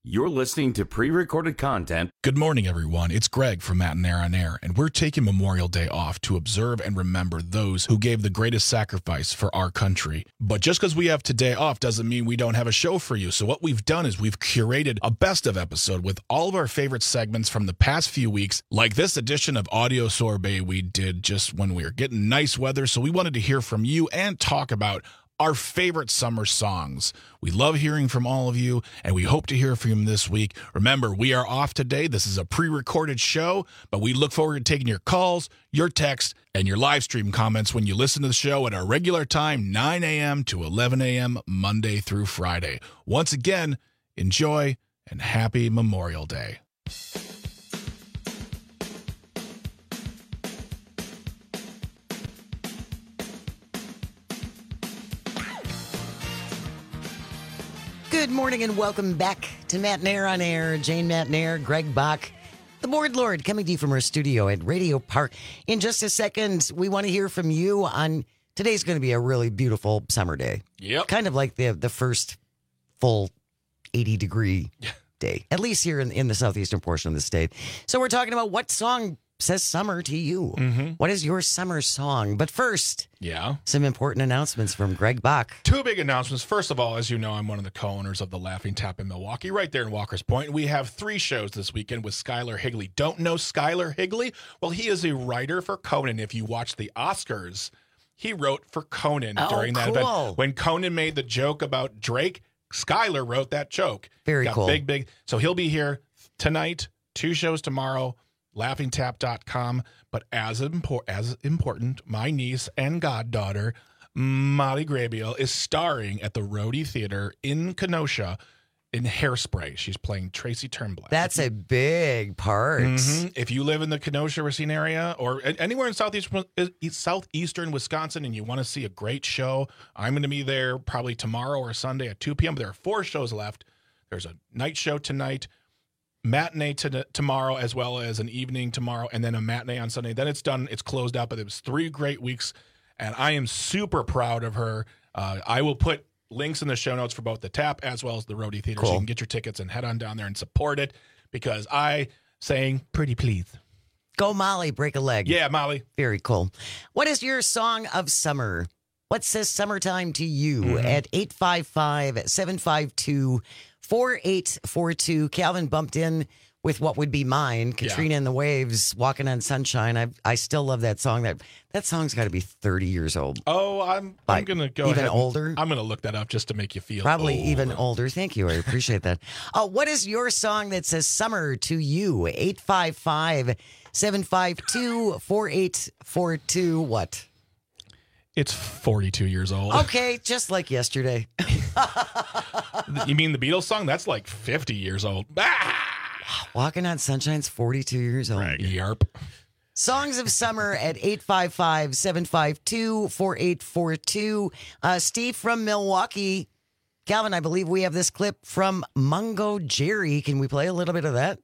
You're listening to pre-recorded content. Good morning, everyone. It's Greg from Matt and Air on Air, and we're taking Memorial Day off to observe and remember those who gave the greatest sacrifice for our country. But just because we have today off doesn't mean we don't have a show for you. So what we've done is we've curated a best of episode with all of our favorite segments from the past few weeks, like this edition of Audio Sorbet we did just when we were getting nice weather. So we wanted to hear from you and talk about our favorite summer songs. We love hearing from all of you, and we hope to hear from you this week. Remember, we are off today. This is a pre-recorded show, but we look forward to taking your calls, your texts, and your live stream comments when you listen to the show at our regular time, nine a.m. to eleven a.m., Monday through Friday. Once again, enjoy and happy Memorial Day. Good morning and welcome back to Matt and Air on Air. Jane Matt and Air, Greg Bach, the Board Lord, coming to you from our studio at Radio Park. In just a second, we want to hear from you on today's going to be a really beautiful summer day. Yep. Kind of like the the first full eighty degree day, at least here in, in the southeastern portion of the state. So we're talking about what song says summer to you. Mm-hmm. What is your summer song? But first, yeah, some important announcements from Greg Bach. Two big announcements. First of all, as you know, I'm one of the co-owners of the Laughing Tap in Milwaukee, right there in Walker's Point. We have three shows this weekend with Skylar Higley. Don't know Skylar Higley? Well, he is a writer for Conan. If you watch the Oscars, he wrote for Conan Oh, during that cool. event. When Conan made the joke about Drake, Skylar wrote that joke. Very Got cool. Big, big. So he'll be here tonight, two shows tomorrow, laughing tap dot com. But as, impor- as important, my niece and goddaughter, Molly Grabiel, is starring at the Rhodey Theater in Kenosha in Hairspray. She's playing Tracy Turnblad. That's a big part. Mhm. If you live in the Kenosha Racine area or a- anywhere in southeast, southeastern Wisconsin and you want to see a great show, I'm going to be there probably tomorrow or Sunday at two p.m. There are four shows left. There's a night show tonight, matinee to tomorrow, as well as an evening tomorrow, and then a matinee on Sunday. Then it's done. It's closed out, but it was three great weeks, and I am super proud of her. Uh, I will put links in the show notes for both the Tap as well as the Rhodey Theater, so Cool. you can get your tickets and head on down there and support it, because I sang pretty please. Go Molly, break a leg. Yeah, Molly. Very cool. What is your song of summer? What says summertime to you? Mhm. At eight five five, seven five two, four eight four two. Calvin bumped in with what would be mine, Katrina and the Waves, Walking on Sunshine. I I still love that song. That that song's got to be thirty years old. Oh, I'm I'm Like, gonna go even ahead and- older? I'm gonna look that up just to make you feel Probably old. even older. Thank you. I appreciate that. Uh, what is your song that says summer to you? eight five five, seven five two, four eight four two. What? It's forty-two years old. Okay, just like yesterday. You mean the Beatles song? That's like fifty years old. Ah! Walking on Sunshine's forty-two years old. Yarp. Songs of Summer at eight five five, seven five two, four eight four two. Uh, Steve from Milwaukee. Calvin, I believe we have this clip from Mungo Jerry. Can we play a little bit of that?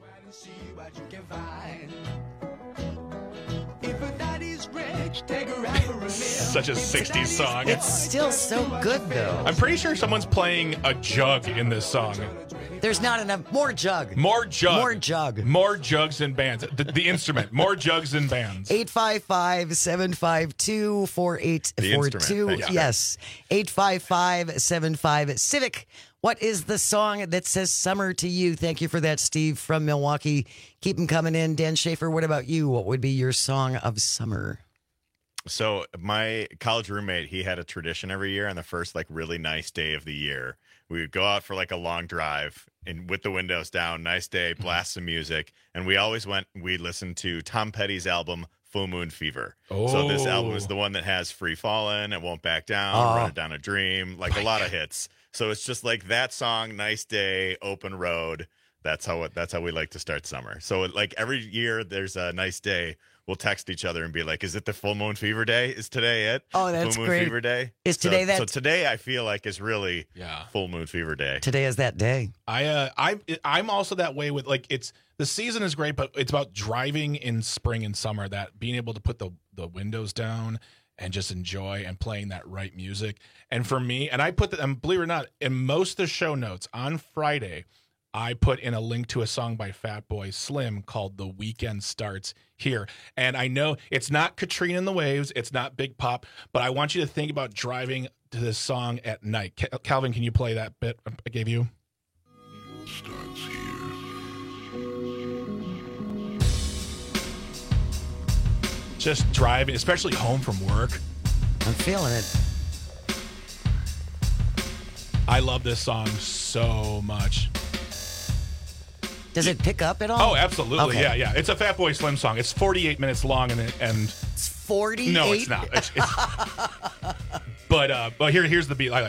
Such a sixties song. It's still so good, though. I'm pretty sure someone's playing a jug in this song. There's not enough. More jug. More jug. More jug. More jugs and bands. The, the instrument. More jugs and bands. eight five five, seven five two, four eight four two. The instrument. Yeah. Yes. eight five five, seven five Civic. What is the song that says summer to you? Thank you for that, Steve from Milwaukee. Keep them coming in. Dan Schaefer, what about you? What would be your song of summer? So my college roommate, he had a tradition every year on the first like really nice day of the year. We would go out for like a long drive and with the windows down, nice day, blast some music. And we always went, we listened to Tom Petty's album, Full Moon Fever. So this album is the one that has Free Fallin', It Won't Back Down, Oh. Run It Down a Dream, like a lot of hits. So it's just like that song, nice day, open road. That's how it, that's how we like to start summer. So like every year there's a nice day, we'll text each other and be like, is it the Full Moon Fever Day? Is today it? Oh, that's Full Moon great. Fever Day? Is So- today that- So today I feel like is really Yeah. Full Moon Fever Day. Today is that day. I uh I I'm also that way with like it's the season is great, but it's about driving in spring and summer, that being able to put the the windows down and just enjoy and playing that right music. And for me, and I put the and believe it or not, in most of the show notes on Friday, I put in a link to a song by Fatboy Slim called The Weekend Starts Here. And I know it's not Katrina and the Waves, it's not Big Pop, but I want you to think about driving to this song at night. Cal- Calvin, can you play that bit I gave you? Starts here. Just driving, especially home from work. I'm feeling it. I love this song so much. Does it pick up at all? Oh, absolutely. Okay. Yeah, yeah. It's a Fatboy Slim song. It's forty-eight minutes long, and and it's forty-eight. No, it's not. It's, it's, but uh, but here here's the beat. I like.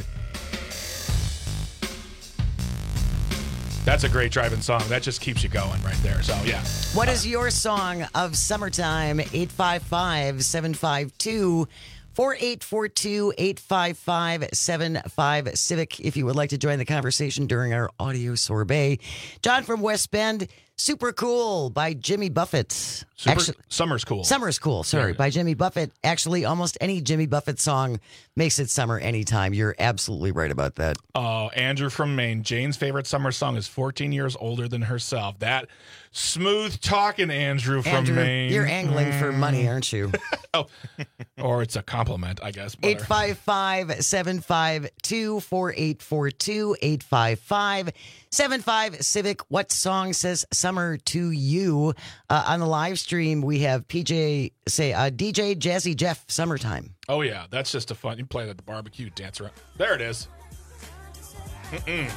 That's a great driving song. That just keeps you going right there. So yeah. What is your song of summertime? eight five five, seven five two, four eight four two, eight five five, seven five Civic if you would like to join the conversation during our audio sorbet. John from West Bend, Super Cool by Jimmy Buffett. Super, Actually, Summer's Cool. Summer's Cool, sorry, Yeah. by Jimmy Buffett. Actually, almost any Jimmy Buffett song makes it summer anytime. You're absolutely right about that. Oh, Andrew from Maine. Jane's favorite summer song is fourteen years older than herself. That smooth talking Andrew from Andrew, Maine. you're angling for money, aren't you? Oh, or it's a compliment, I guess. eight five five, seven five two, four eight four two, eight five five, seven five Civic. What song says summer to you? Uh, on the live stream, we have P J say uh, D J Jazzy Jeff, Summertime. Oh, yeah. That's just a fun. You play that at the barbecue, dance around. There it is. Mm-mm.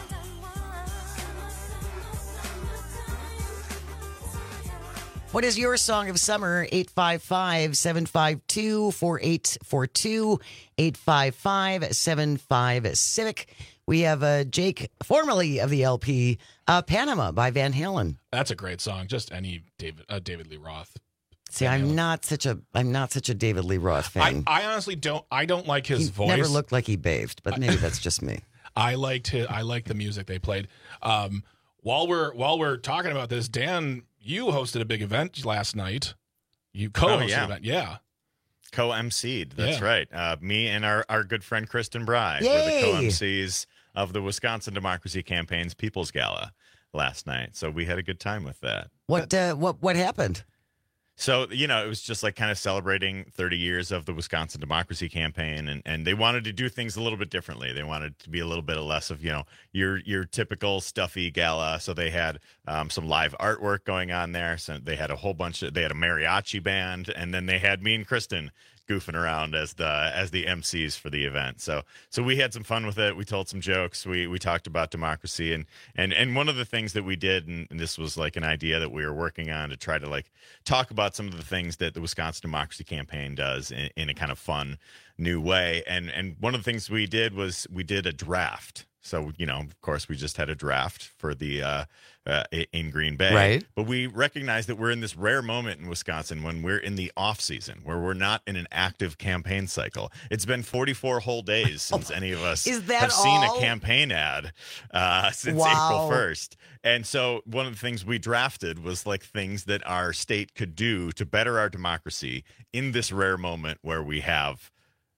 What is your song of summer? eight five five, seven five two, four eight four two, eight five five, seven five Civic. We have uh, Jake, formerly of the L P, uh, Panama by Van Halen. That's a great song. Just any David uh, David Lee Roth. See, I'm not such a I'm not such a David Lee Roth fan. I, I honestly don't. I don't like his he voice. never looked like he bathed, but maybe that's just me. I liked his, I liked the music they played. Um, while we're while we're talking about this, Dan, you hosted a big event last night. You co-hosted Oh, yeah. an event, yeah. Co-M C'd. That's Yeah. right. Uh, me and our, our good friend Kristen Bry were Yay! the co-M Cs of the Wisconsin Democracy Campaign's People's Gala last night. So we had a good time with that. What uh, what what happened? So, you know, it was just like kind of celebrating thirty years of the Wisconsin Democracy Campaign, and, and they wanted to do things a little bit differently. They wanted to be a little bit less of, you know, your your typical stuffy gala. So they had um, some live artwork going on there. So they had a whole bunch of, they had a mariachi band, and then they had me and Kristen goofing around as the as the M Cs for the event. So so we had some fun with it. We told some jokes. We we talked about democracy, and and and one of the things that we did, and, and this was like an idea that we were working on to try to like talk about some of the things that the Wisconsin Democracy Campaign does in, in a kind of fun new way. And and one of the things we did was we did a draft. So, you know, of course, we just had a draft for the uh, uh, in Green Bay. Right. But we recognize that we're in this rare moment in Wisconsin when we're in the off season, where we're not in an active campaign cycle. It's been forty-four whole days since any of us Is that have seen all? a campaign ad uh, since Wow. April first. And so one of the things we drafted was like things that our state could do to better our democracy in this rare moment where we have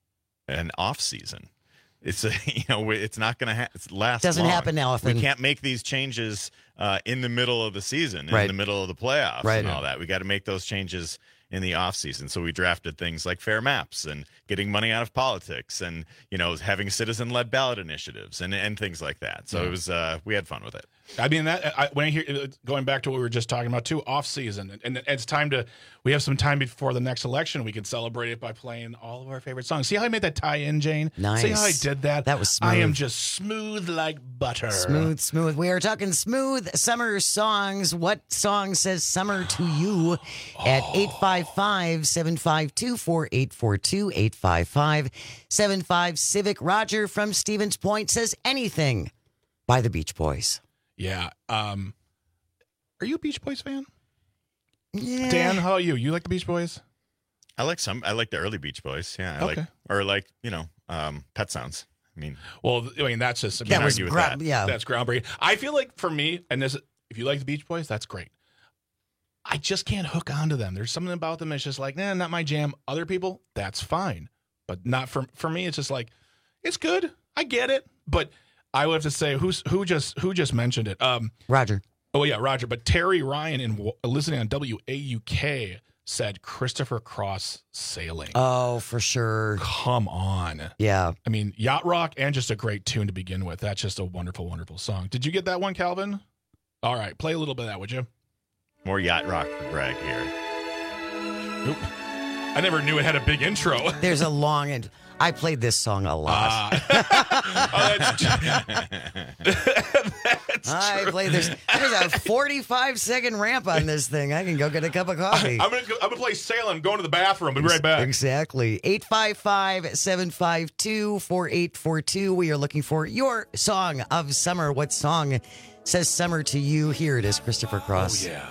an off season. It's a, you know, it's not going to ha- it's last. Doesn't long. happen often. We can't make these changes uh, in the middle of the season, in Right. the middle of the playoffs, Right. and all that. We got to make those changes in the off season. So we drafted things like fair maps and getting money out of politics, and you know, having citizen led ballot initiatives and and things like that. So Yeah. it was uh, we had fun with it. I mean that I, when I hear going back to what we were just talking about too, off season, and, and it's time to. We have some time before the next election. We can celebrate it by playing all of our favorite songs. See how I made that tie in, Jane? Nice. See how I did that? That was smooth. I am just smooth like butter. Smooth, smooth. We are talking smooth summer songs. What song says summer to you? At eight five five, seven five two, four eight four two, eight five five, seven five Civic. Roger from Stevens Point says anything by the Beach Boys. Yeah. Um, are you a Beach Boys fan? Yeah. Dan, how about you? You like the Beach Boys? I like some. I like the early Beach Boys. Yeah, I Okay. like or like you know, um, Pet Sounds. I mean, Well, I mean that's just I mean, Can't That was argue with gra- that. yeah. that's groundbreaking. I feel like for me, and this, if you like the Beach Boys, that's great. I just can't hook onto them. There's something about them that's just like, nah, not my jam. Other people, that's fine, but not for for me. It's just like, it's good. I get it, but I would have to say who's who just who just mentioned it. Um, Roger. Oh yeah, Roger. But Terry Ryan in listening on W A U K said Christopher Cross Sailing. Oh, for sure. Come on. Yeah. I mean, Yacht Rock and just a great tune to begin with. That's just a wonderful, wonderful song. Did you get that one, Calvin? All right, play a little bit of that, would you? More Yacht Rock for Greg here. Nope. I never knew it had a big intro. There's a long and I played this song a lot. Uh, oh, that's, that's I true. played this. There's a forty-five second ramp on this thing. I can go get a cup of coffee. I'm gonna, I'm gonna play Salem. Going to the bathroom. We'll be right back. Exactly. eight five five, seven five two, four eight four two. We are looking for your song of summer. What song says summer to you? Here it is, Christopher Cross. Oh, yeah.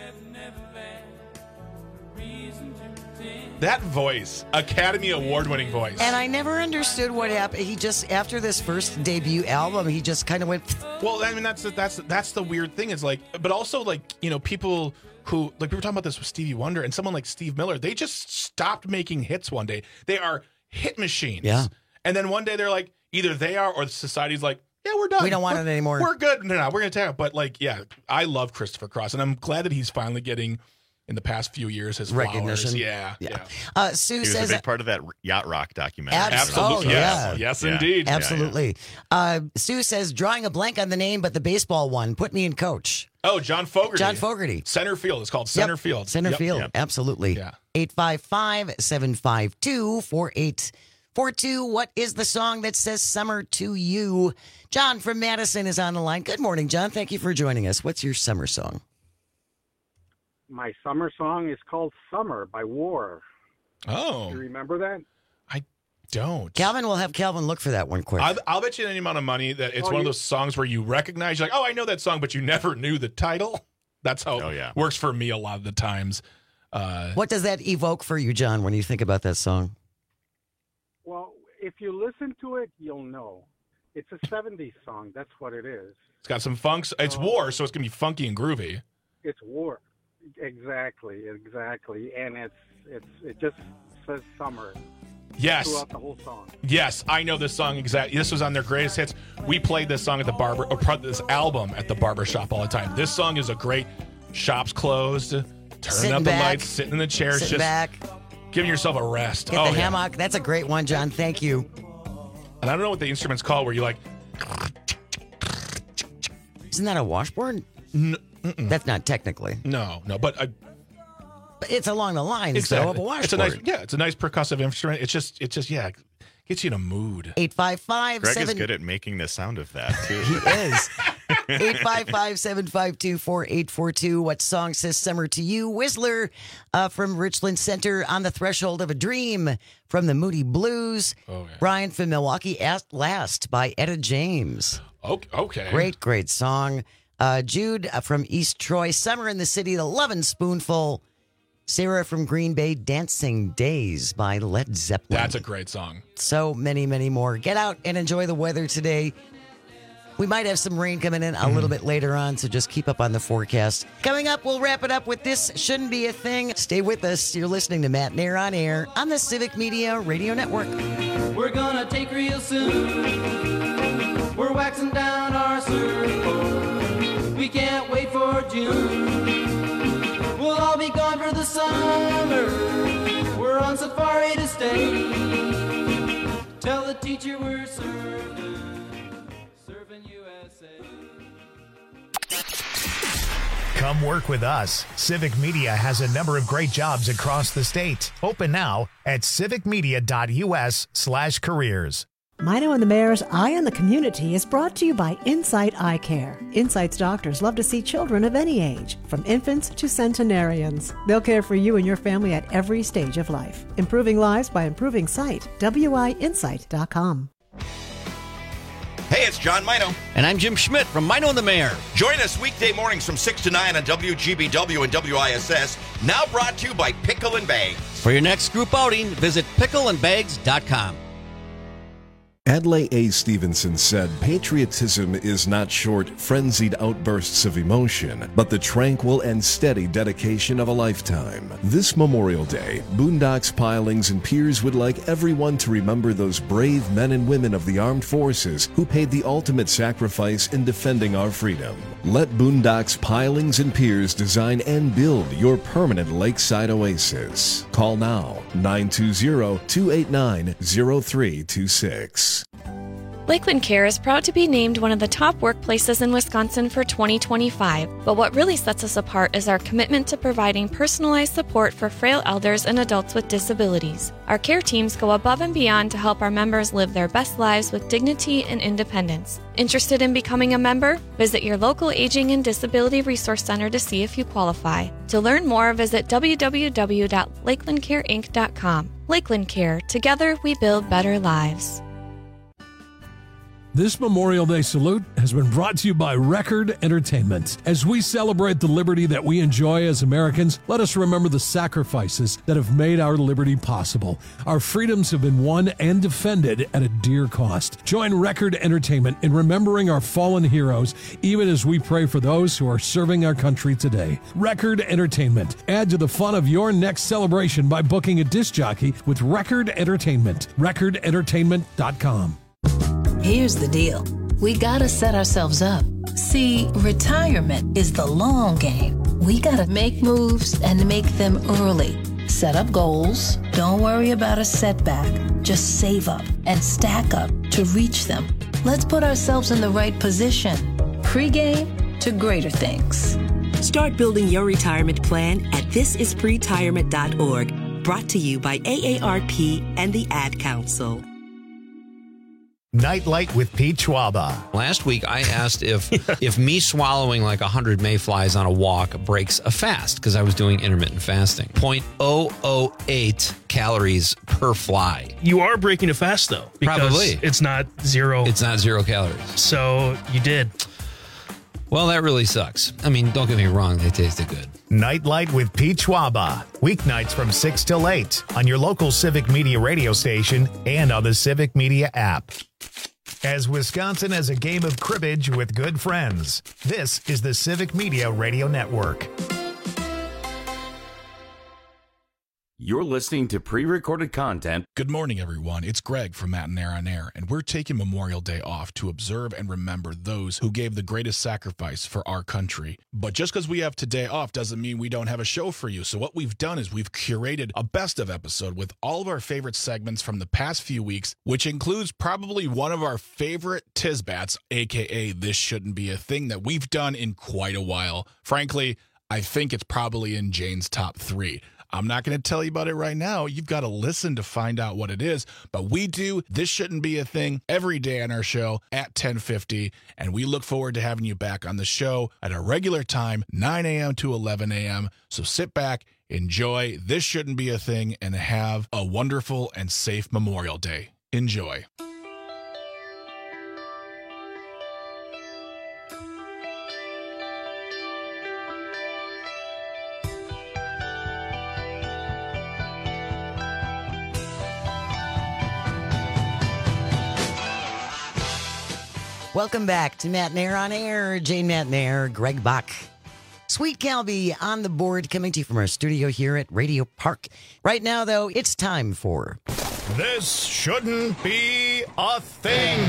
That voice, Academy Award-winning voice. And I never understood what happened. He just, after this first debut album, he just kind of went. Well, I mean, that's that's that's the weird thing. Is like, but also like, you know, people who like we were talking about this with Stevie Wonder and someone like Steve Miller. They just stopped making hits one day. They are hit machines. Yeah. And then one day they're like, either they are or the society's like, yeah, we're done. We don't want we're, it anymore. We're good. No, no, we're gonna take it. But like, yeah, I love Christopher Cross, and I'm glad that he's finally getting. In the past few years, his recognition. Flowers. Yeah, yeah. yeah. Uh, Sue he was says a big part of that Yacht Rock documentary. Absolutely. Oh, yes. yeah. Yes, Yeah. indeed. Absolutely. Yeah, yeah. Uh, Sue says, drawing a blank on the name, but the baseball one. Put me in coach. Oh, John Fogerty. John Fogerty. Center field. It's called Center yep. Field. Center yep. field. Yep. Absolutely. Yeah. eight five five, seven five two, four eight four two. What is the song that says summer to you? John from Madison is on the line. Good morning, John. Thank you for joining us. What's your summer song? My summer song is called Summer by War. Oh. Do you remember that? I don't. Calvin will have Calvin look for that one quick. I'll, I'll bet you any amount of money that it's Oh, one of you- those songs where you recognize, you're like, oh, I know that song, but you never knew the title. That's how Oh, it yeah. works for me a lot of the times. Uh, What does that evoke for you, John, when you think about that song? Well, if you listen to it, you'll know. It's a seventies song. That's what it is. it's got some funks. It's Oh. war, so it's going to be funky and groovy. It's War. Exactly, exactly. And it's it's it just says summer Yes. throughout the whole song. Yes, I know this song exactly. This was on their greatest hits. We played this song at the barber, or pro- this album at the barber shop all the time. This song is a great. Shops closed, turn Sitting up the back. lights, sitting in the chairs, Sitting just back. giving yourself a rest. Get oh, the yeah. hammock. That's a great one, John. Thank you. And I don't know what the instrument's called, where you like. Isn't that a washboard? N- That's not technically. No, no, but I, But it's along the lines, exactly. though, of a washboard. It's a nice, yeah, it's a nice percussive instrument. It's just, it's just, yeah, gets you in a mood. eight five five, Greg seven is good at making the sound of that, too. He is. eight five five, seven five two, four eight four two. What song says summer to you? Whistler uh, from Richland Center, On the Threshold of a Dream from the Moody Blues. Oh, yeah. Brian from Milwaukee, At Last by Etta James. Okay. okay. Great, great song. Uh, Jude uh, from East Troy, Summer in the City, The Lovin' Spoonful. Sarah from Green Bay, Dancing Days by Led Zeppelin. That's a great song. So many, many more. Get out and enjoy the weather today. We might have some rain coming in a little bit later on, so just keep up on the forecast. Coming up, we'll wrap it up with This Shouldn't Be a Thing. Stay with us. You're listening to Matt Nair on Air on the Civic Media Radio Network. We're gonna take real soon. We're waxing down our surfboard. We can't wait for June. We'll all be gone for the summer. We're on safari to stay. Tell the teacher we're surfing. Surfing U S A. Come work with us. Civic Media has a number of great jobs across the state. Open now at civicmedia.us slash careers. Mino and the Mayor's Eye on the Community is brought to you by Insight Eye Care. Insight's doctors love to see children of any age, from infants to centenarians. They'll care for you and your family at every stage of life. Improving lives by improving sight. W I insight dot com. Hey, it's John Mino. And I'm Jim Schmidt from Mino and the Mayor. Join us weekday mornings from six to nine on W G B W and W I S S. Now brought to you by Pickle and Bags. For your next group outing, visit pickle and bags dot com. Adlai A. Stevenson said, "Patriotism is not short, frenzied outbursts of emotion, but the tranquil and steady dedication of a lifetime." This Memorial Day, Boondocks, Pilings, and Piers would like everyone to remember those brave men and women of the armed forces who paid the ultimate sacrifice in defending our freedom. Let Boondocks, Pilings, and Piers design and build your permanent lakeside oasis. Call now, nine two zero, two eight nine, zero three two six. Lakeland Care is proud to be named one of the top workplaces in Wisconsin for twenty twenty-five, but what really sets us apart is our commitment to providing personalized support for frail elders and adults with disabilities. Our care teams go above and beyond to help our members live their best lives with dignity and independence. Interested in becoming a member? Visit your local Aging and Disability Resource Center to see if you qualify. To learn more, visit w w w dot lakeland care inc dot com. Lakeland Care. Together we build better lives. This Memorial Day salute has been brought to you by Record Entertainment. As we celebrate the liberty that we enjoy as Americans, let us remember the sacrifices that have made our liberty possible. Our freedoms have been won and defended at a dear cost. Join Record Entertainment in remembering our fallen heroes, even as we pray for those who are serving our country today. Record Entertainment. Add to the fun of your next celebration by booking a disc jockey with Record Entertainment. record entertainment dot com. Here's the deal. We gotta set ourselves up. See, retirement is the long game. We gotta make moves and make them early. Set up goals. Don't worry about a setback. Just save up and stack up to reach them. Let's put ourselves in the right position. Pre-game to greater things. Start building your retirement plan at this is pretirement dot org. Brought to you by A A R P and the Ad Council. Nightlight with Pete Schwaba. Last week, I asked if if me swallowing like one hundred mayflies on a walk breaks a fast, because I was doing intermittent fasting. zero point zero zero eight calories per fly. You are breaking a fast, though. Because Probably. It's not zero. It's not zero calories. So you did. Well, that really sucks. I mean, don't get me wrong. They tasted good. Nightlight with Pete Schwaba. Weeknights from six till eight on your local Civic Media radio station and on the Civic Media app. As Wisconsin has a game of cribbage with good friends, this is the Civic Media Radio Network. You're listening to pre-recorded content. Good morning, everyone. It's Greg from Matt and Air on Air, and we're taking Memorial Day off to observe and remember those who gave the greatest sacrifice for our country. But just because we have today off doesn't mean we don't have a show for you. So what we've done is we've curated a best of episode with all of our favorite segments from the past few weeks, which includes probably one of our favorite Tisbats, aka This Shouldn't Be a Thing, that we've done in quite a while. Frankly, I think it's probably in Jane's top three. I'm not going to tell you about it right now. You've got to listen to find out what it is. But we do This Shouldn't Be a Thing every day on our show at ten fifty. And we look forward to having you back on the show at a regular time, nine a.m. to eleven a.m. So sit back, enjoy This Shouldn't Be a Thing, and have a wonderful and safe Memorial Day. Enjoy. Welcome back to Matt and Air on Air. Jane Matt and Air, Greg Bach. Sweet Calby on the board, coming to you from our studio here at Radio Park. Right now, though, it's time for... This Shouldn't Be a Thing.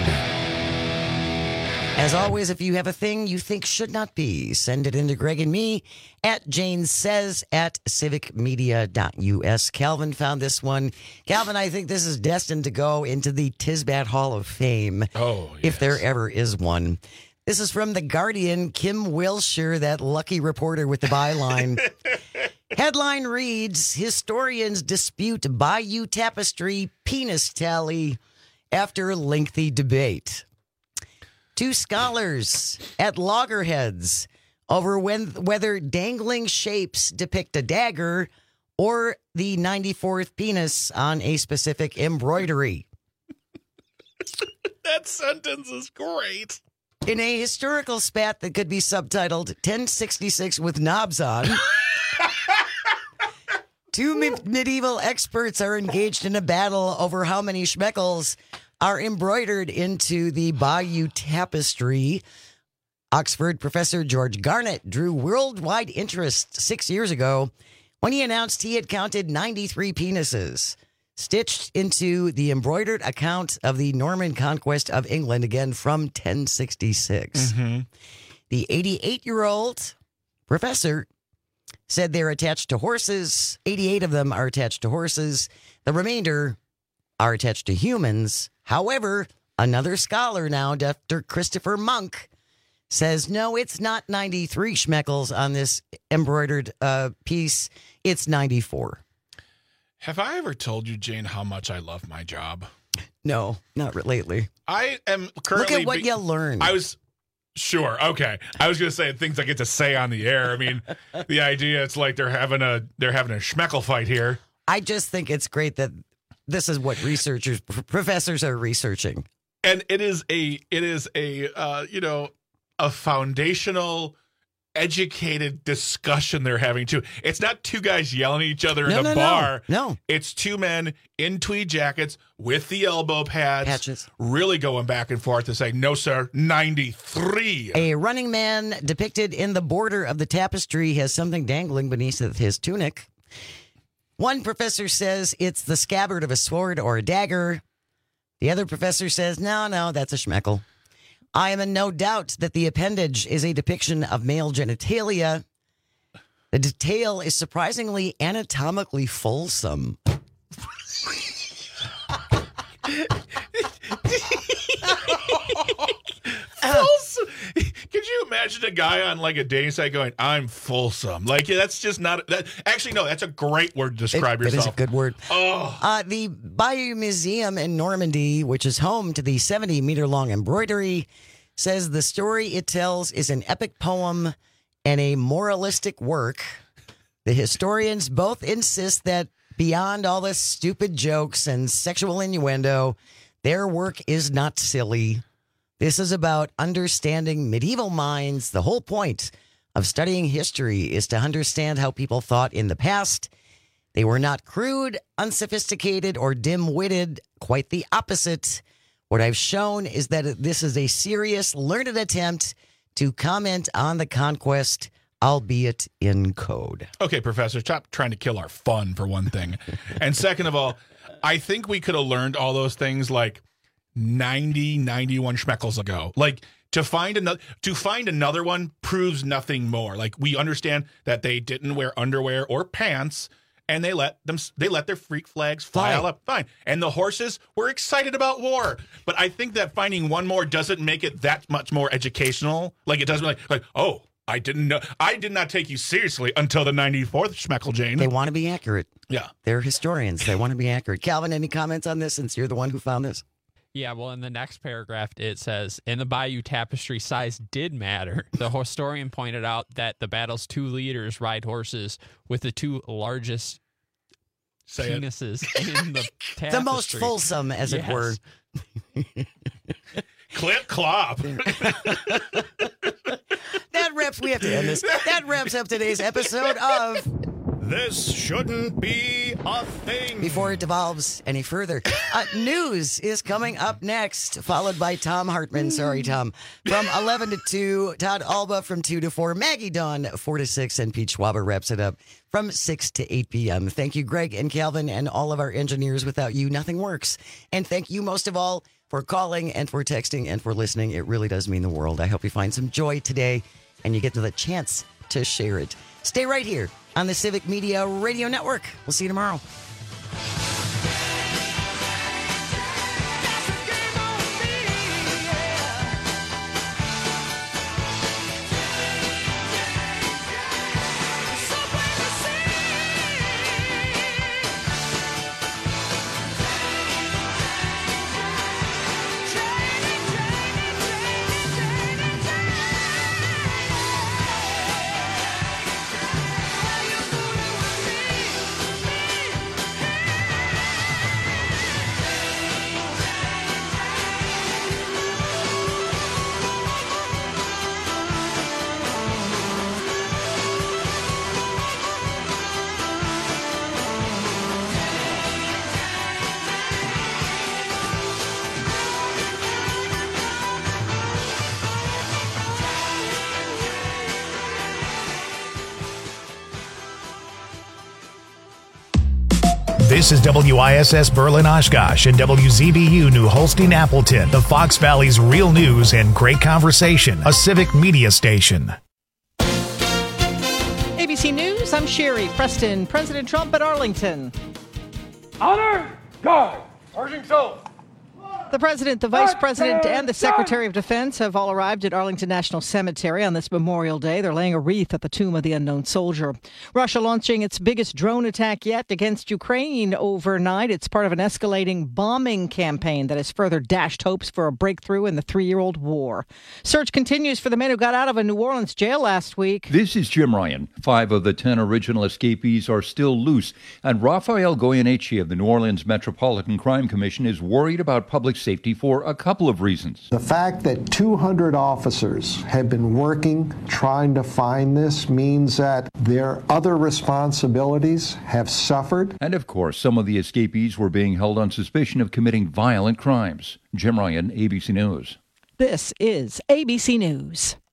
As always, if you have a thing you think should not be, send it into Greg and me at Jane Says at civic media dot u s. Calvin found this one. Calvin, I think this is destined to go into the Tisbat Hall of Fame. Oh, yes. If there ever is one. This is from The Guardian, Kim Wilshire, that lucky reporter with the byline. Headline reads, Historians dispute Bayou Tapestry penis tally after lengthy debate. Two scholars at loggerheads over when, whether dangling shapes depict a dagger or the ninety-fourth penis on a specific embroidery. That sentence is great. In a historical spat that could be subtitled ten sixty-six with knobs on, two me- medieval experts are engaged in a battle over how many schmeckles are embroidered into the Bayeux Tapestry. Oxford professor George Garnett drew worldwide interest six years ago when he announced he had counted ninety-three penises stitched into the embroidered account of the Norman conquest of England, again from ten sixty-six. Mm-hmm. The eighty-eight-year-old professor said they're attached to horses. eighty-eight of them are attached to horses. The remainder are attached to humans. However, another scholar now, Doctor Christopher Monk, says, no, it's not ninety-three schmeckles on this embroidered uh, piece. It's ninety-four. Have I ever told you, Jane, how much I love my job? No, not lately. I am currently... Look at what be- you learned. I was... Sure. Okay. I was going to say things I get to say on the air. I mean, the idea, it's like they're having a they're having a schmeckle fight here. I just think it's great that this is what researchers, professors are researching. And it is a, it is a, uh, you know, a foundational, educated discussion they're having too. It's not two guys yelling at each other No, in a no, bar. No, no. It's two men in tweed jackets with the elbow pads, Patches. really going back and forth to say, no, sir, ninety-three. A running man depicted in the border of the tapestry has something dangling beneath his tunic. One professor says it's the scabbard of a sword or a dagger. The other professor says, no, no, that's a schmeckle. I am in no doubt that the appendage is a depiction of male genitalia. The detail is surprisingly anatomically fulsome. Fulsome. Could you imagine a guy on like a dating site going, I'm fulsome? Like, yeah, that's just not that. Actually, no, that's a great word to describe It- yourself. It is a good word. Oh. Uh, the Bayeux Museum in Normandy, which is home to the seventy meter long embroidery, says the story it tells is an epic poem and a moralistic work. The historians both insist that beyond all the stupid jokes and sexual innuendo, their work is not silly. This is about understanding medieval minds. The whole point of studying history is to understand how people thought in the past. They were not crude, unsophisticated, or dim-witted. Quite the opposite. What I've shown is that this is a serious, learned attempt to comment on the conquest, albeit in code. Okay, Professor, stop trying to kill our fun, for one thing. And second of all, I think we could have learned all those things like ninety, ninety-one schmeckles ago. Like, to find another to find another one proves nothing more. Like, we understand that they didn't wear underwear or pants, and they let them they let their freak flags fly all up. Fine. And the horses were excited about war. But I think that finding one more doesn't make it that much more educational. Like, it doesn't like like, oh, I didn't know. I did not take you seriously until the ninety-fourth schmeckle, Jane. They want to be accurate. Yeah. They're historians. They want to be accurate. Calvin, any comments on this since you're the one who found this? Yeah, well, in the next paragraph, it says, in the Bayeux Tapestry, size did matter. The historian pointed out that the battle's two leaders ride horses with the two largest Say penises in the tapestry. The most fulsome, as Yes. it were. Clip clop. That wraps, we have to end this. That wraps up today's episode of This Shouldn't Be a Thing. Before it devolves any further, uh, news is coming up next, followed by Tom Hartman. Sorry, Tom. From eleven to two, Todd Alba from two to four, Maggie Dawn four to six, and Pete Schwaber wraps it up from six to eight p.m. Thank you, Greg and Calvin, and all of our engineers. Without you, nothing works. And thank you most of all for calling and for texting and for listening. It really does mean the world. I hope you find some joy today and you get to the chance to share it. Stay right here on the Civic Media Radio Network. We'll see you tomorrow. This is W I S S Berlin Oshkosh and W Z B U New Holstein Appleton, the Fox Valley's real news and great conversation, a civic media station. A B C News, I'm Sherry Preston. President Trump at Arlington. Honor guard. Charging soul. The president, the vice president, and the secretary of defense have all arrived at Arlington National Cemetery on this Memorial Day. They're laying a wreath at the tomb of the unknown soldier. Russia launching its biggest drone attack yet against Ukraine overnight. It's part of an escalating bombing campaign that has further dashed hopes for a breakthrough in the three-year-old war. Search continues for the men who got out of a New Orleans jail last week. This is Jim Ryan. Five of the ten original escapees are still loose, and Rafael Goyeneche of the New Orleans Metropolitan Crime Commission is worried about public safety for a couple of reasons. The fact that two hundred officers have been working trying to find this means that their other responsibilities have suffered. And of course, some of the escapees were being held on suspicion of committing violent crimes. Jim Ryan, A B C News. This is A B C News.